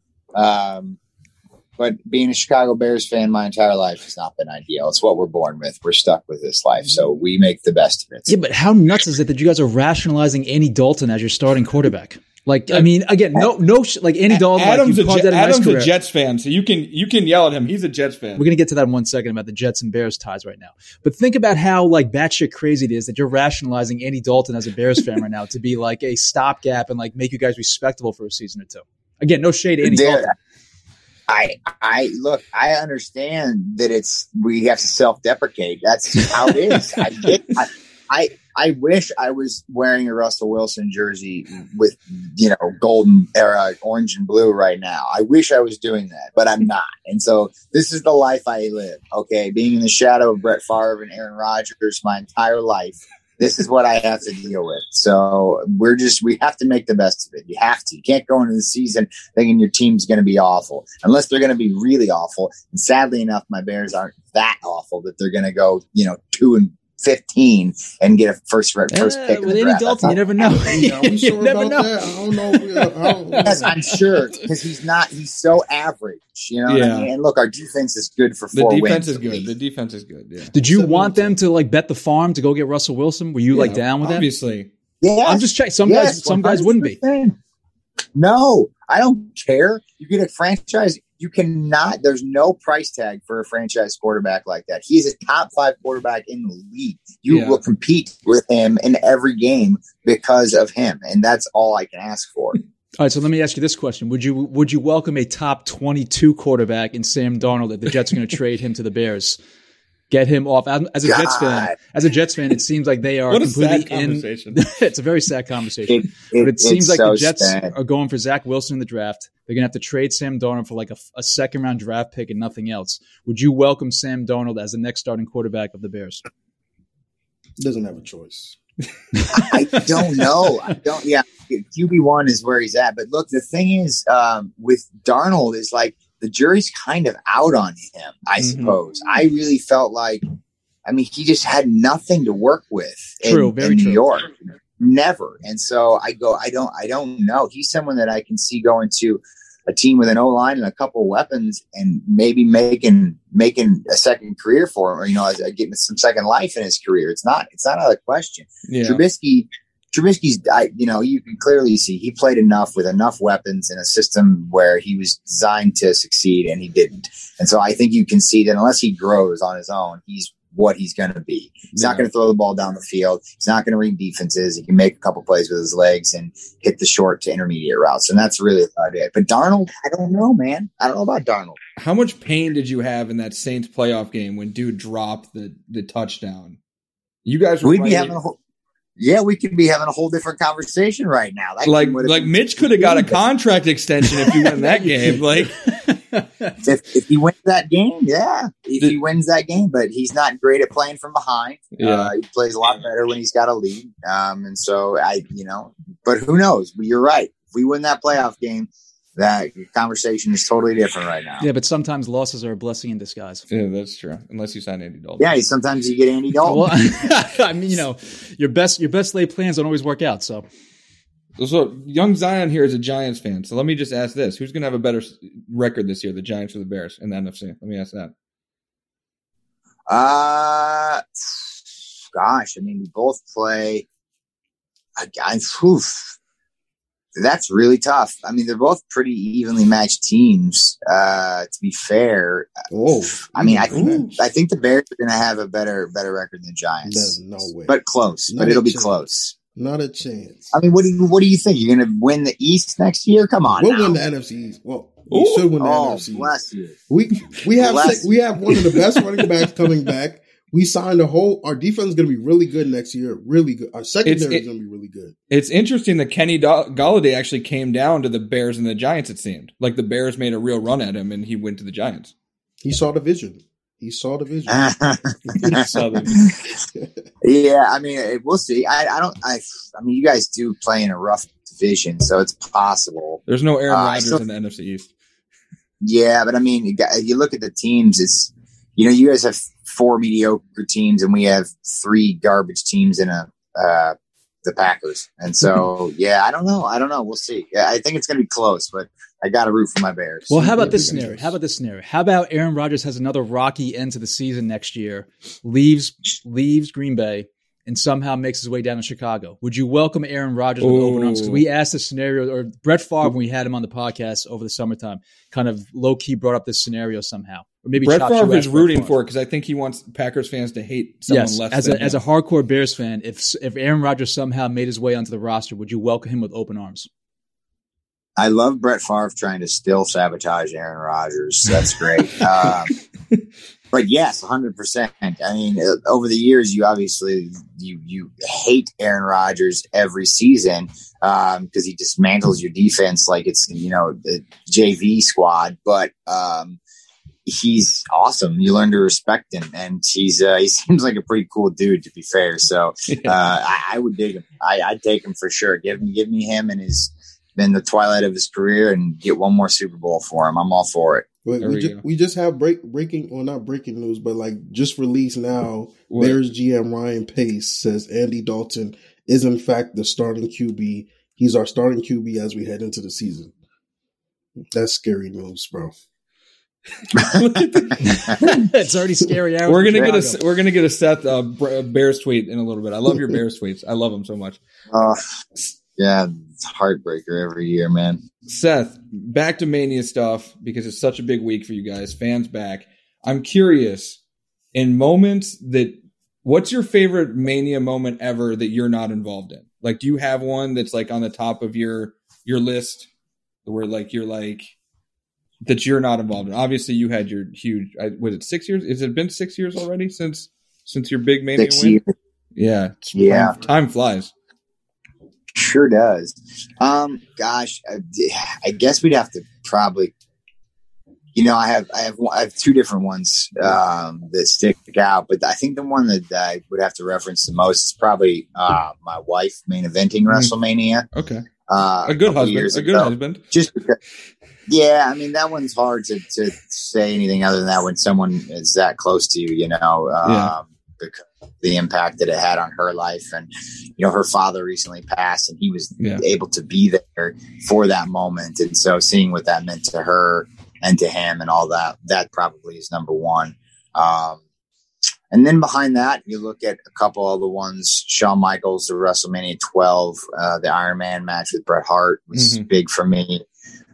But being a Chicago Bears fan my entire life has not been ideal. It's what we're born with. We're stuck with this life. So we make the best of it. Yeah, but how nuts is it that you guys are rationalizing Andy Dalton as your starting quarterback? Like, I mean, again, like Andy Dalton. Adam's a Jets fan, so you can yell at him. He's a Jets fan. We're gonna get to that in 1 second about the Jets and Bears ties right now. But think about how like batshit crazy it is that you're rationalizing Andy Dalton as a Bears fan right now to be like a stopgap and like make you guys respectable for a season or two. Again, no shade to Andy Dalton. I understand that we have to self-deprecate. That's how it is. I wish I was wearing a Russell Wilson jersey with, golden era, orange and blue right now. I wish I was doing that, but I'm not. And so this is the life I live. Okay. Being in the shadow of Brett Favre and Aaron Rodgers my entire life. This is what I have to deal with. So we have to make the best of it. You have to. You can't go into the season thinking your team's going to be awful unless they're going to be really awful. And sadly enough, my Bears aren't that awful that they're going to go, 2-15 and get a first pick. With Andy Dalton, you never know. You never know. I don't know. Yes, I'm sure because he's so average. You know what I mean? And look, our defense is good for 4 wins. The defense is good. Yeah. Did you want them to like bet the farm to go get Russell Wilson? Were you like down with that? Obviously. Yeah. I'm just checking. Some guys wouldn't be. No, I don't care. You get a franchise. You cannot. There's no price tag for a franchise quarterback like that. He's a top 5 quarterback in the league. You will compete with him in every game because of him, and that's all I can ask for. All right, so let me ask you this question: Would you welcome a top 22 quarterback in Sam Darnold if the Jets are going to trade him to the Bears? Get him off as a Jets fan. It seems like they are completely in. It's a very sad conversation. But it seems like the Jets are going for Zach Wilson in the draft. They're going to have to trade Sam Darnold for like a second round draft pick and nothing else. Would you welcome Sam Darnold as the next starting quarterback of the Bears? Doesn't have a choice. I don't know. Yeah, QB1 is where he's at. But look, the thing is, with Darnold is like, the jury's kind of out on him, I suppose. I really felt like, he just had nothing to work with in New York. Never. And so I don't know. He's someone that I can see going to a team with an O-line and a couple of weapons and maybe making a second career for him, or, getting some second life in his career. It's not out of the question. Yeah. Trubisky's, you can clearly see he played enough with enough weapons in a system where he was designed to succeed and he didn't. And so I think you can see that unless he grows on his own, he's what he's going to be. He's not going to throw the ball down the field. He's not going to read defenses. He can make a couple plays with his legs and hit the short to intermediate routes. And that's really about it. But Darnold, I don't know, man. I don't know about Darnold. How much pain did you have in that Saints playoff game when dude dropped the touchdown? You guys were Yeah, we could be having a whole different conversation right now. That like Mitch could have got a contract extension if you win that game. Like if he wins that game, yeah, if he wins that game, but he's not great at playing from behind. Yeah. He plays a lot better when he's got a lead. And so but who knows? You're right. If we win that playoff game, that conversation is totally different right now. Yeah, but sometimes losses are a blessing in disguise. Yeah, that's true. Unless you sign Andy Dalton. Yeah, sometimes you get Andy Dalton. Well, I mean, your best laid plans don't always work out. So young Zion here is a Giants fan. So let me just ask this: who's going to have a better record this year, the Giants or the Bears in the NFC? Let me ask that. Gosh, I mean, we both play. That's really tough. I mean, they're both pretty evenly matched teams. To be fair, I mean, I think the Bears are going to have a better record than the Giants. There's no way, but close. But it'll be close. Not a chance. I mean, what do you think? You're going to win the East next year? Come on, we'll win the NFC East. Well, we should win the NFC. Bless you. We have one of the best running backs coming back. We signed our defense is going to be really good next year. Really good. Our secondary is going to be really good. It's interesting that Kenny Golladay actually came down to the Bears and the Giants, it seemed. Like the Bears made a real run at him and he went to the Giants. He saw the vision. Yeah, I mean, we'll see. I mean, you guys do play in a rough division, so it's possible. There's no Aaron Rodgers in the NFC East. Yeah, but I mean, you look at the teams, it's, you guys have 4 mediocre teams and we have 3 garbage teams in the Packers. And so, yeah, I don't know. We'll see. Yeah, I think it's going to be close, but I got to root for my Bears. Well, how about this scenario? How about Aaron Rodgers has another rocky end to the season next year, leaves Green Bay, and somehow makes his way down to Chicago? Would you welcome Aaron Rodgers with open arms? Because we asked this scenario, or Brett Favre, when we had him on the podcast over the summertime, kind of low-key brought up this scenario somehow. Or maybe Brett Favre is rooting for it because I think he wants Packers fans to hate someone less than him. As a hardcore Bears fan, if Aaron Rodgers somehow made his way onto the roster, would you welcome him with open arms? I love Brett Favre trying to still sabotage Aaron Rodgers. That's great. But yes, 100%. I mean, over the years, you obviously you hate Aaron Rodgers every season because he dismantles your defense like it's the JV squad. But he's awesome. You learn to respect him, and he seems like a pretty cool dude, to be fair. So I would dig him. I'd take him for sure. Give me him and his in the twilight of his career and get one more Super Bowl for him. I'm all for it. We just have not breaking news, but like just released now. What? Bears GM Ryan Pace says Andy Dalton is in fact the starting QB. He's our starting QB as we head into the season. That's scary news, bro. It's already scary. We're gonna get a Seth Bears tweet in a little bit. I love your Bears tweets. I love them so much. Yeah, it's a heartbreaker every year, man. Seth, back to Mania stuff because it's such a big week for you guys. Fans back. I'm curious, in moments what's your favorite Mania moment ever that you're not involved in? Like, do you have one that's like on the top of your list where like you're like that you're not involved in? Obviously, you had your huge. Was it 6 years? Has it been 6 years already since your big Mania 6 win? Years. Yeah. Time flies. Sure does. Gosh, I guess we'd have to probably, I have 2 different ones that stick out, but I think the one that I would have to reference the most is probably my wife main eventing WrestleMania. Okay. A good husband. Just because. Yeah, I mean that one's hard to say anything other than that when someone is that close to you, because the impact that it had on her life. And, her father recently passed and he was able to be there for that moment. And so seeing what that meant to her and to him and all that probably is number one. And then behind that, you look at a couple of the ones, Shawn Michaels, the WrestleMania 12, the Iron Man match with Bret Hart was big for me.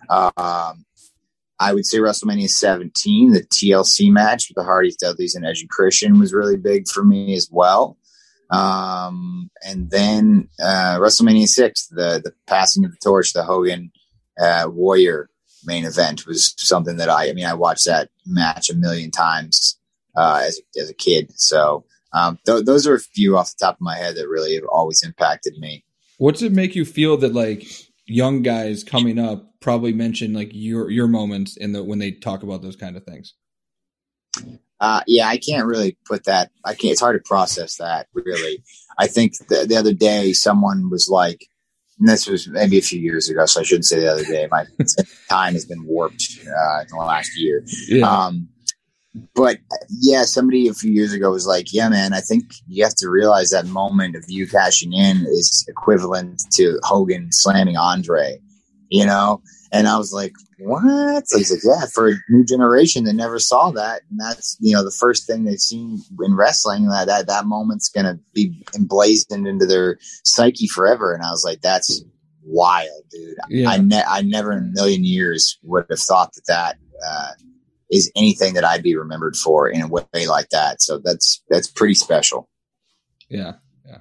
I would say WrestleMania 17, the TLC match with the Hardys, Dudleys, and Edge and Christian was really big for me as well. And then WrestleMania 6, the passing of the torch, the Hogan Warrior main event was something that I watched that match a million times as a kid. So Those are a few off the top of my head that really have always impacted me. What's it make you feel that like young guys coming up probably mention like your moments when they talk about those kind of things? Yeah, I can't really put that. It's hard to process that, really. I think the other day someone was like, and this was maybe a few years ago, so I shouldn't say the other day. My time has been warped in the last year. Yeah. But yeah, somebody a few years ago was like, yeah, man, I think you have to realize that moment of you cashing in is equivalent to Hogan slamming Andre, you know? And I was like, what? So he's like, yeah, for a new generation that never saw that. And that's, you know, the first thing they've seen in wrestling, that moment's going to be emblazoned into their psyche forever. And I was like, that's wild, dude. Yeah. I never in a million years would have thought that is anything that I'd be remembered for in a way like that. So that's pretty special. Yeah. Yeah.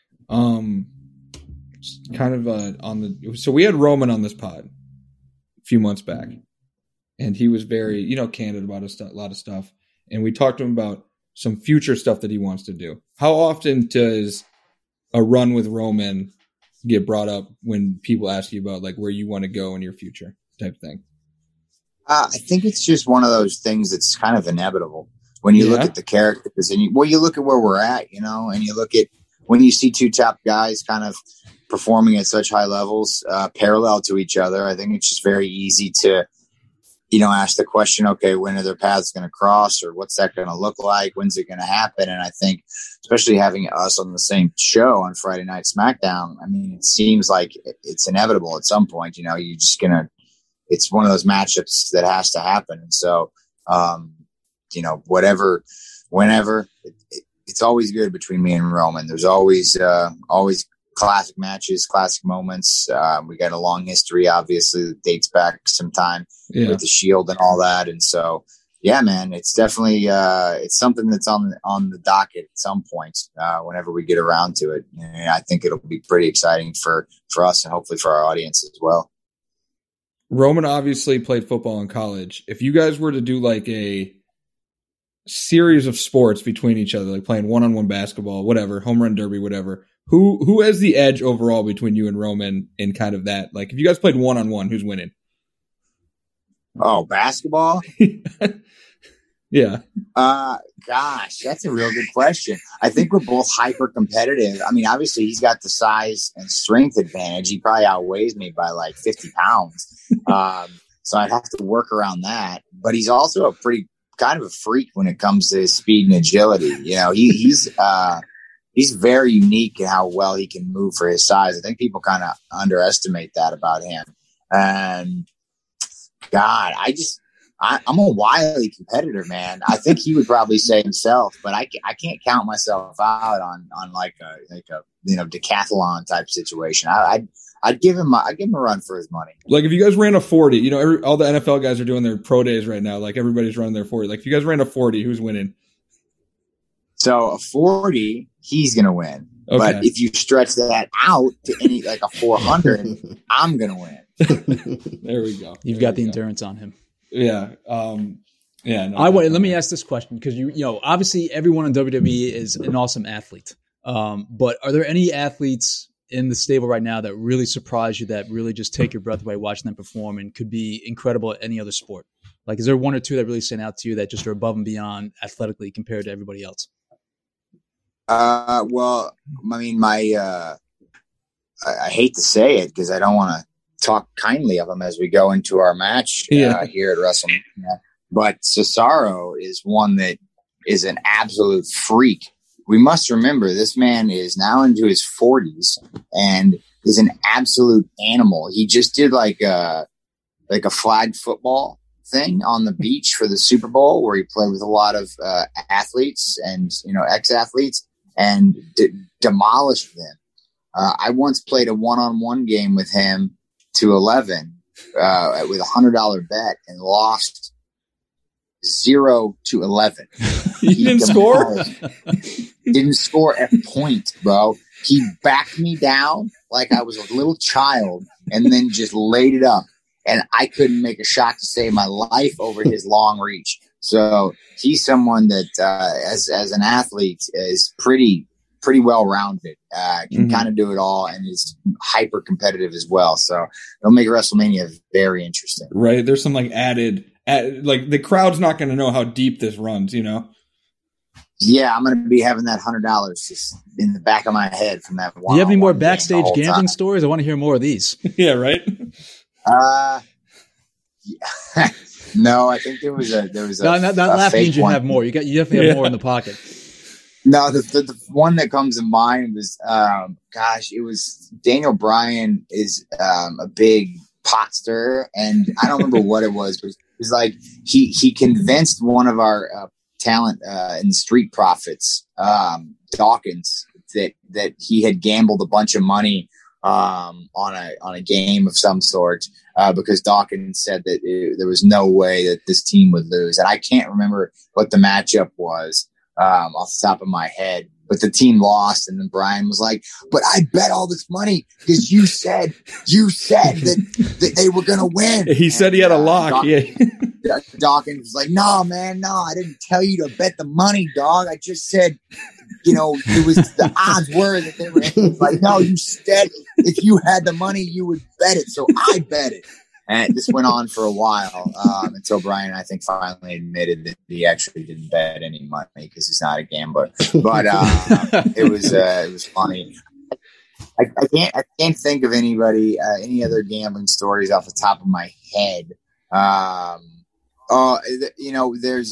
Kind of so we had Roman on this pod a few months back, and he was very, you know, candid about a lot of stuff. And we talked to him about some future stuff that he wants to do. How often does a run with Roman get brought up when people ask you about like where you want to go in your future type thing? I think it's just one of those things that's kind of inevitable when you look at the characters and you look at where we're at, you know, and you look at when you see two top guys kind of performing at such high levels, parallel to each other. I think it's just very easy to, you know, ask the question, okay, when are their paths going to cross, or what's that going to look like? When's it going to happen? And I think especially having us on the same show on Friday Night SmackDown, I mean, it seems like it's inevitable at some point, you know, you're just going to, it's one of those matchups that has to happen. And so, you know, whenever it's always good between me and Roman. There's always classic matches, classic moments. We got a long history, obviously, that dates back some time with the Shield and all that. And so, yeah, man, it's definitely, it's something that's on the docket at some point, whenever we get around to it. And I think it'll be pretty exciting for us and hopefully for our audience as well. Roman obviously played football in college. If you guys were to do like a series of sports between each other, like playing one-on-one basketball, whatever, home run derby, whatever, who has the edge overall between you and Roman in kind of that? Like if you guys played one-on-one, who's winning? Oh, basketball? Yeah. Gosh, that's a real good question. I think we're both hyper competitive. I mean, obviously he's got the size and strength advantage. He probably outweighs me by like 50 pounds. So I'd have to work around that, but he's also a pretty kind of a freak when it comes to his speed and agility. You know, he's very unique in how well he can move for his size. I think people kind of underestimate that about him. And God, I'm a wily competitor, man. I think he would probably say himself, but I can't count myself out on like a you know, decathlon type situation. I'd give him a run for his money. Like if you guys ran a 40, you know, all the NFL guys are doing their pro days right now. Like everybody's running their 40. Like if you guys ran a 40, who's winning? So a 40, he's going to win. Okay. But if you stretch that out to any like a 400, I'm going to win. There we go. You've got the endurance on him. Yeah. Yeah. No, let me ask this question because you know, obviously everyone in WWE is an awesome athlete. But are there any athletes in the stable right now that really surprise you, that really just take your breath away watching them perform and could be incredible at any other sport? Like, is there one or two that really stand out to you that just are above and beyond athletically compared to everybody else? Well, I mean, I hate to say it because I don't want to talk kindly of him as we go into our match here at WrestleMania, but Cesaro is one that is an absolute freak. We must remember this man is now into his 40s and is an absolute animal. He just did like a flag football thing on the beach for the Super Bowl where he played with a lot of athletes and, you know, ex-athletes and demolished them. I once played a one-on-one game with him to 11 with $100 bet and lost 0-11. He didn't score? Didn't score a point, bro. He backed me down like I was a little child and then just laid it up. And I couldn't make a shot to save my life over his long reach. So he's someone that, as an athlete, is pretty well rounded. Can kind of do it all, and is hyper competitive as well. So it'll make WrestleMania very interesting. Right? There's some like added, like the crowd's not going to know how deep this runs. You know? Yeah, I'm going to be having that $100 just in the back of my head from that one. Do you have any more backstage gambling stories? I want to hear more of these. Yeah, right. Yeah. No, I think there was a that laugh means you have more. You definitely have more in the pocket. No, the one that comes to mind was, it was Daniel Bryan is a big pot stirrer, and I don't remember what it was, but it was like he convinced one of our talent in Street Profits, Dawkins, that he had gambled a bunch of money on a game of some sort, because Dawkins said that there was no way that this team would lose, and I can't remember what the matchup was off the top of my head, but the team lost, and then Brian was like, "But I bet all this money because you said that they were going to win." He said he had a lock. Dawkins was like, "No, man, no, I didn't tell you to bet the money, dog. I just said, it was the odds were that they were like, no, you said if you had the money, you would bet it. So I bet it." And this went on for a while until Brian, I think, finally admitted that he actually didn't bet any money because he's not a gambler. But it was funny. I can't think of anybody, any other gambling stories off the top of my head. There's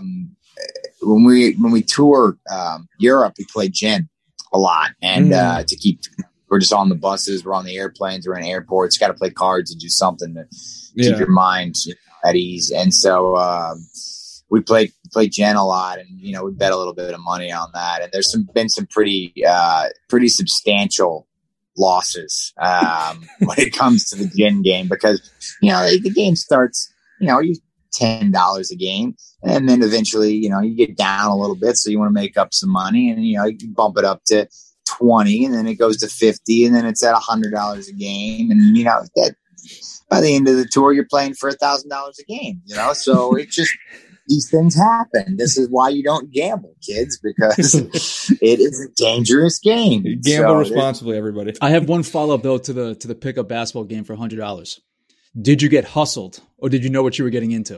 when we tour Europe, we play gin a lot, and we're just on the buses, we're on the airplanes, we're in airports, got to play cards and do something to keep your mind at ease. And so we play gin a lot, and we bet a little bit of money on that. And there's been some pretty substantial losses when it comes to the gin game, because the game starts, you $10 a game, and then eventually you get down a little bit, so you want to make up some money, and you can bump it up to 20, and then it goes to 50, and then it's at $100 a game, and that by the end of the tour you're playing for $1,000 a game. So it just, these things happen. This is why you don't gamble, kids, because it is a dangerous game. Gamble responsibly, everybody. I have one follow up though to the pickup basketball game for $100. Did you get hustled, or did you know what you were getting into?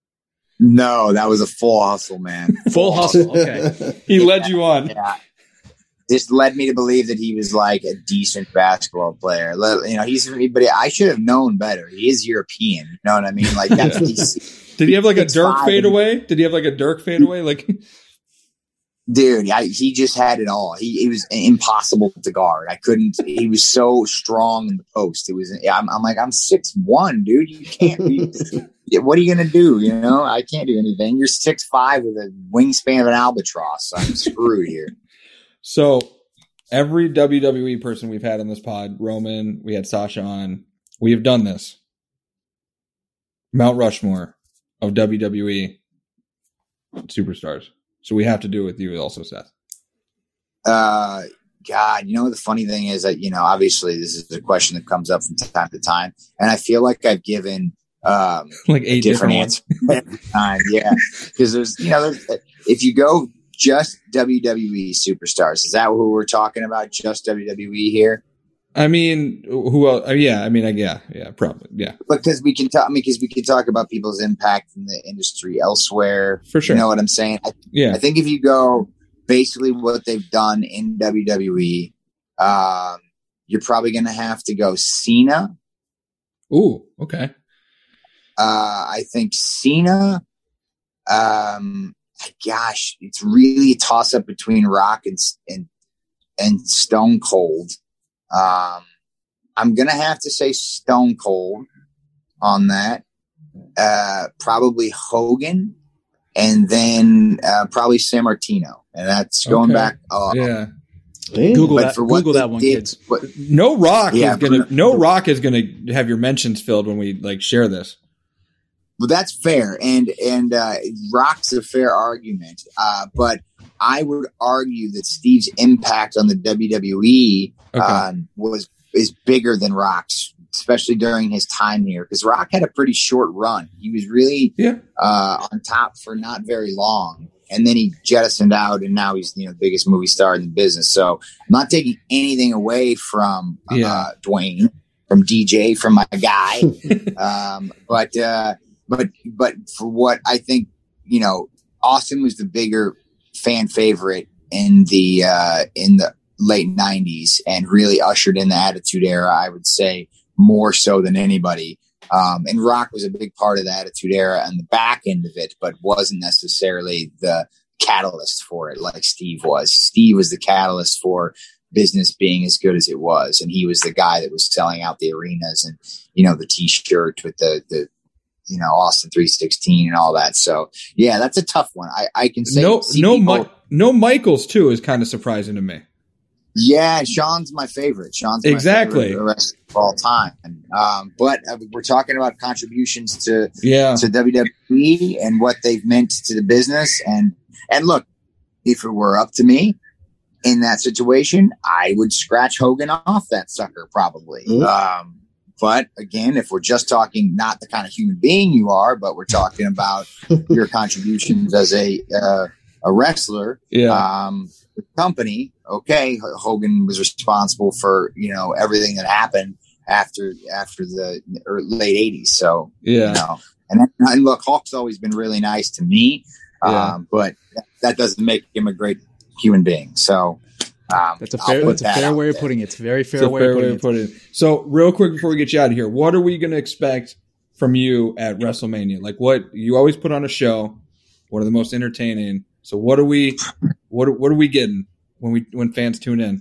No, that was a full hustle, man. Full hustle. Okay. He led you on. Yeah. This led me to believe that he was like a decent basketball player. But I should have known better. He is European. You know what I mean? Like, that's Did he have like a Dirk fadeaway? Like, dude, he just had it all. He was impossible to guard. I couldn't. He was so strong in the post. It was. I'm like, I'm 6'1", dude. You can't be. What are you gonna do? I can't do anything. You're 6'5" with a wingspan of an albatross. I'm screwed here. So every WWE person we've had on this pod, Roman, we had Sasha on, we have done this. Mount Rushmore of WWE superstars. So we have to do it with you also, Seth. God, the funny thing is that, obviously this is a question that comes up from time to time. And I feel like I've given like 8 different answers every time. Yeah. Because there's if you go just WWE superstars, is that who we're talking about? Just WWE here? I mean, who else? Yeah, probably. Yeah. Because we can talk about people's impact in the industry elsewhere. For sure. You know what I'm saying? I think if you go basically what they've done in WWE, you're probably going to have to go Cena. Ooh, okay. I think Cena. Gosh, it's really a toss up between Rock and Stone Cold. I'm gonna have to say Stone Cold on that. Probably Hogan, and then probably Sammartino, and that's going back. Yeah. Google that one, kids. No Rock is gonna have your mentions filled when we share this. Well, that's fair, and Rock's a fair argument, but I would argue that Steve's impact on the WWE is bigger than Rock's especially during his time here, because Rock had a pretty short run. He was really on top for not very long. And then he jettisoned out, and now he's the biggest movie star in the business. So I'm not taking anything away from Dwayne, from DJ, from my guy. But for what I think, Austin was the bigger fan favorite in the late 90s and really ushered in the Attitude Era, I would say, more so than anybody. And Rock was a big part of the Attitude Era and the back end of it, but wasn't necessarily the catalyst for it like Steve was. Steve was the catalyst for business being as good as it was. And he was the guy that was selling out the arenas and, the t-shirt with the Austin 316 and all that. So yeah, that's a tough one. I can say no Michaels too is kind of surprising to me. Yeah, Shawn's my favorite. Shawn's my favorite the rest of all time. But we're talking about contributions to WWE and what they've meant to the business. And look, if it were up to me in that situation, I would scratch Hogan off that sucker probably. Mm-hmm. But again, if we're just talking not the kind of human being you are, but we're talking about your contributions as a wrestler, the company, okay, Hogan was responsible for everything that happened after the late 80s. So and look, Hulk's always been really nice to me, but that doesn't make him a great human being. So that's a fair way of putting it. It's a very fair way of putting it. So real quick before we get you out of here, what are we going to expect from you at WrestleMania? Like, what you always put on a show? What are the most entertaining? So what are we getting when fans tune in?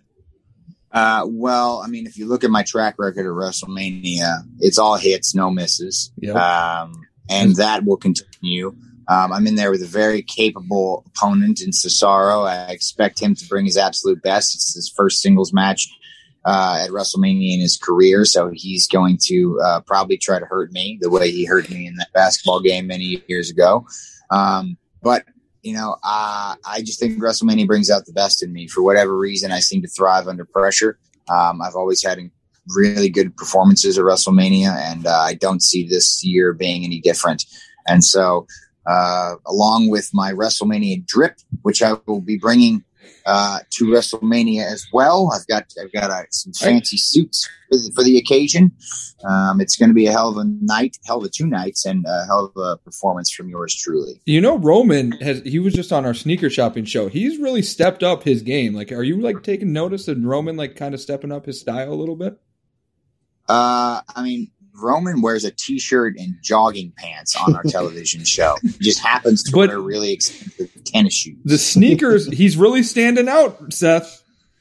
Well, I mean, if you look at my track record at WrestleMania, it's all hits, no misses. Yep. And that will continue. I'm in there with a very capable opponent in Cesaro. I expect him to bring his absolute best. It's his first singles match at WrestleMania in his career, so he's going to probably try to hurt me the way he hurt me in that basketball game many years ago. But I just think WrestleMania brings out the best in me. For whatever reason, I seem to thrive under pressure. I've always had really good performances at WrestleMania, and I don't see this year being any different. And so, along with my WrestleMania drip, which I will be bringing to WrestleMania as well, I've got some fancy suits for the occasion. It's going to be a hell of a night, hell of a 2 nights, and a hell of a performance from yours truly. Roman he was just on our sneaker shopping show. He's really stepped up his game. Like, are you taking notice of Roman kind of stepping up his style a little bit? I mean, Roman wears a t-shirt and jogging pants on our television show. He just happens to wear really expensive tennis shoes. The sneakers, he's really standing out, Seth.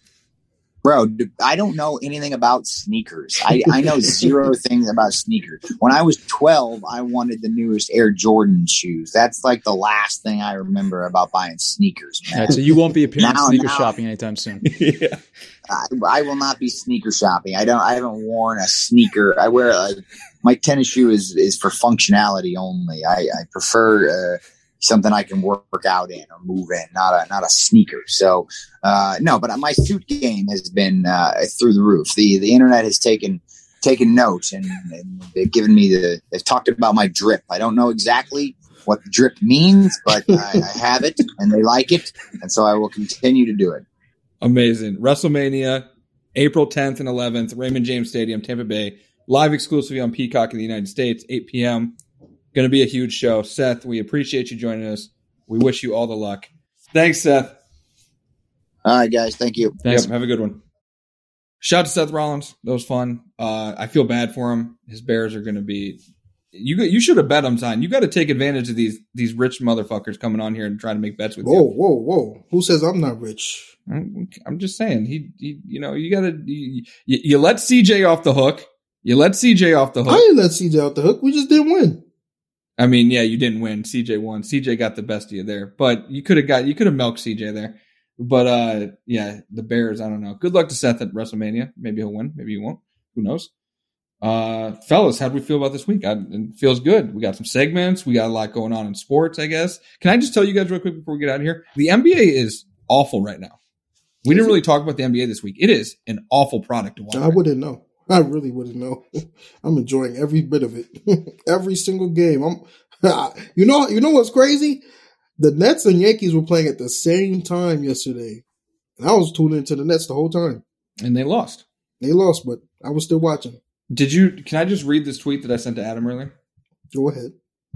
Bro, I don't know anything about sneakers. I know zero things about sneakers. When I was 12, I wanted the newest Air Jordan shoes. That's like the last thing I remember about buying sneakers, man. Right, so you won't be appearing sneaker shopping anytime soon. Yeah. I will not be sneaker shopping. I haven't worn a sneaker. I wear my tennis shoe is for functionality only. I prefer something I can work out in or move in, not a sneaker. So no, but my suit game has been through the roof. The internet has taken note and they've given me they've talked about my drip. I don't know exactly what the drip means, but I have it and they like it, and so I will continue to do it. Amazing. WrestleMania, April 10th and 11th, Raymond James Stadium, Tampa Bay, live exclusively on Peacock in the United States, 8 p.m. Going to be a huge show. Seth, we appreciate you joining us. We wish you all the luck. Thanks, Seth. All right, guys. Thank you. Thanks. Yep, have a good one. Shout out to Seth Rollins. That was fun. I feel bad for him. His Bears are going to be... You should have bet him, Zion. You got to take advantage of these rich motherfuckers coming on here and trying to make bets with you. Whoa. Who says I'm not rich? I'm just saying. You got to... You let CJ off the hook. I didn't let CJ off the hook. We just didn't win. I mean, yeah, you didn't win. CJ won. CJ got the best of you there, but you could have milked CJ there. But yeah, the Bears, I don't know. Good luck to Seth at WrestleMania. Maybe he'll win. Maybe he won't. Who knows? Fellas, how do we feel about this week? It feels good. We got some segments. We got a lot going on in sports, I guess. Can I just tell you guys real quick before we get out of here? The NBA is awful right now. We didn't really talk about the NBA this week. It is an awful product to watch. I wouldn't know. I really wouldn't know. I'm enjoying every bit of it. Every single game. You know what's crazy? The Nets and Yankees were playing at the same time yesterday. And I was tuning into the Nets the whole time. And they lost. They lost, but I was still watching. Can I just read this tweet that I sent to Adam earlier? Go ahead.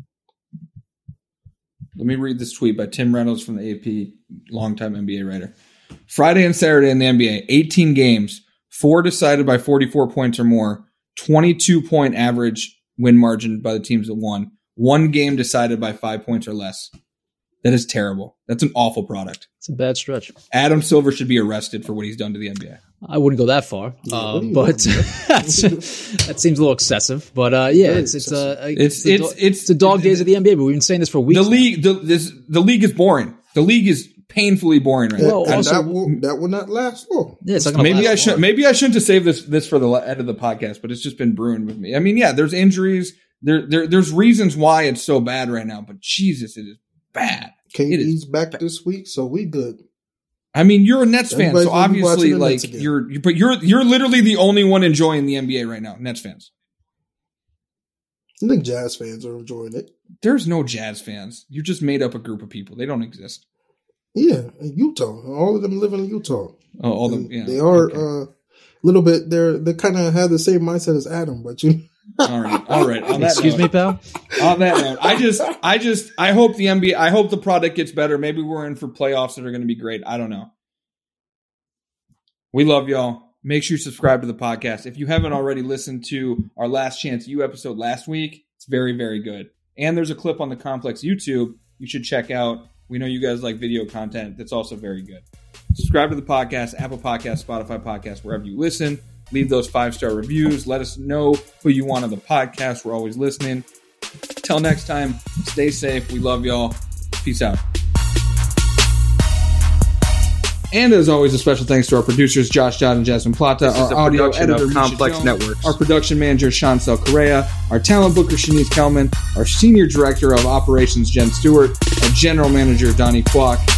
Let me read this tweet by Tim Reynolds from the AP, longtime NBA writer. Friday and Saturday in the NBA, 18 games, 4 decided by 44 points or more, 22-point average win margin by the teams that won, 1 game decided by 5 points or less. That is terrible. That's an awful product. It's a bad stretch. Adam Silver should be arrested for what he's done to the NBA. I wouldn't go that far, but that seems a little excessive. But it's the dog days of the NBA. But we've been saying this for weeks. The league is boring. The league is painfully boring right now. And also, that will not last long. Yeah, maybe I shouldn't have saved this for the end of the podcast, but it's just been brewing with me. I mean, yeah, there's injuries. There's reasons why it's so bad right now, but Jesus, it is bad. KD's back this week, so we good. I mean, you're a Nets fan, so obviously, like you're literally the only one enjoying the NBA right now. Nets fans. I think Jazz fans are enjoying it. There's no Jazz fans. You just made up a group of people. They don't exist. Yeah, in Utah. All of them live in Utah. Oh, all them. Yeah, they are a little bit. They kind of have the same mindset as Adam, but you. All right. Excuse me, pal. On that note, I hope the NBA. I hope the product gets better. Maybe we're in for playoffs that are going to be great. I don't know. We love y'all. Make sure you subscribe to the podcast. If you haven't already listened to our Last Chance U episode last week, it's very, very good. And there's a clip on the Complex YouTube you should check out. We know you guys like video content. That's also very good. Subscribe to the podcast, Apple Podcasts, Spotify Podcasts, wherever you listen. Leave those 5-star reviews. Let us know who you want on the podcast. We're always listening. Till next time, stay safe. We love y'all. Peace out. And as always, a special thanks to our producers, Josh Dodd and Jasmine Plata, our audio editor, Complex Networks, our production manager, Shancel Correa, our talent booker, Shanice Kelman, our senior director of operations, Jen Stewart, our general manager, Donnie Kwok.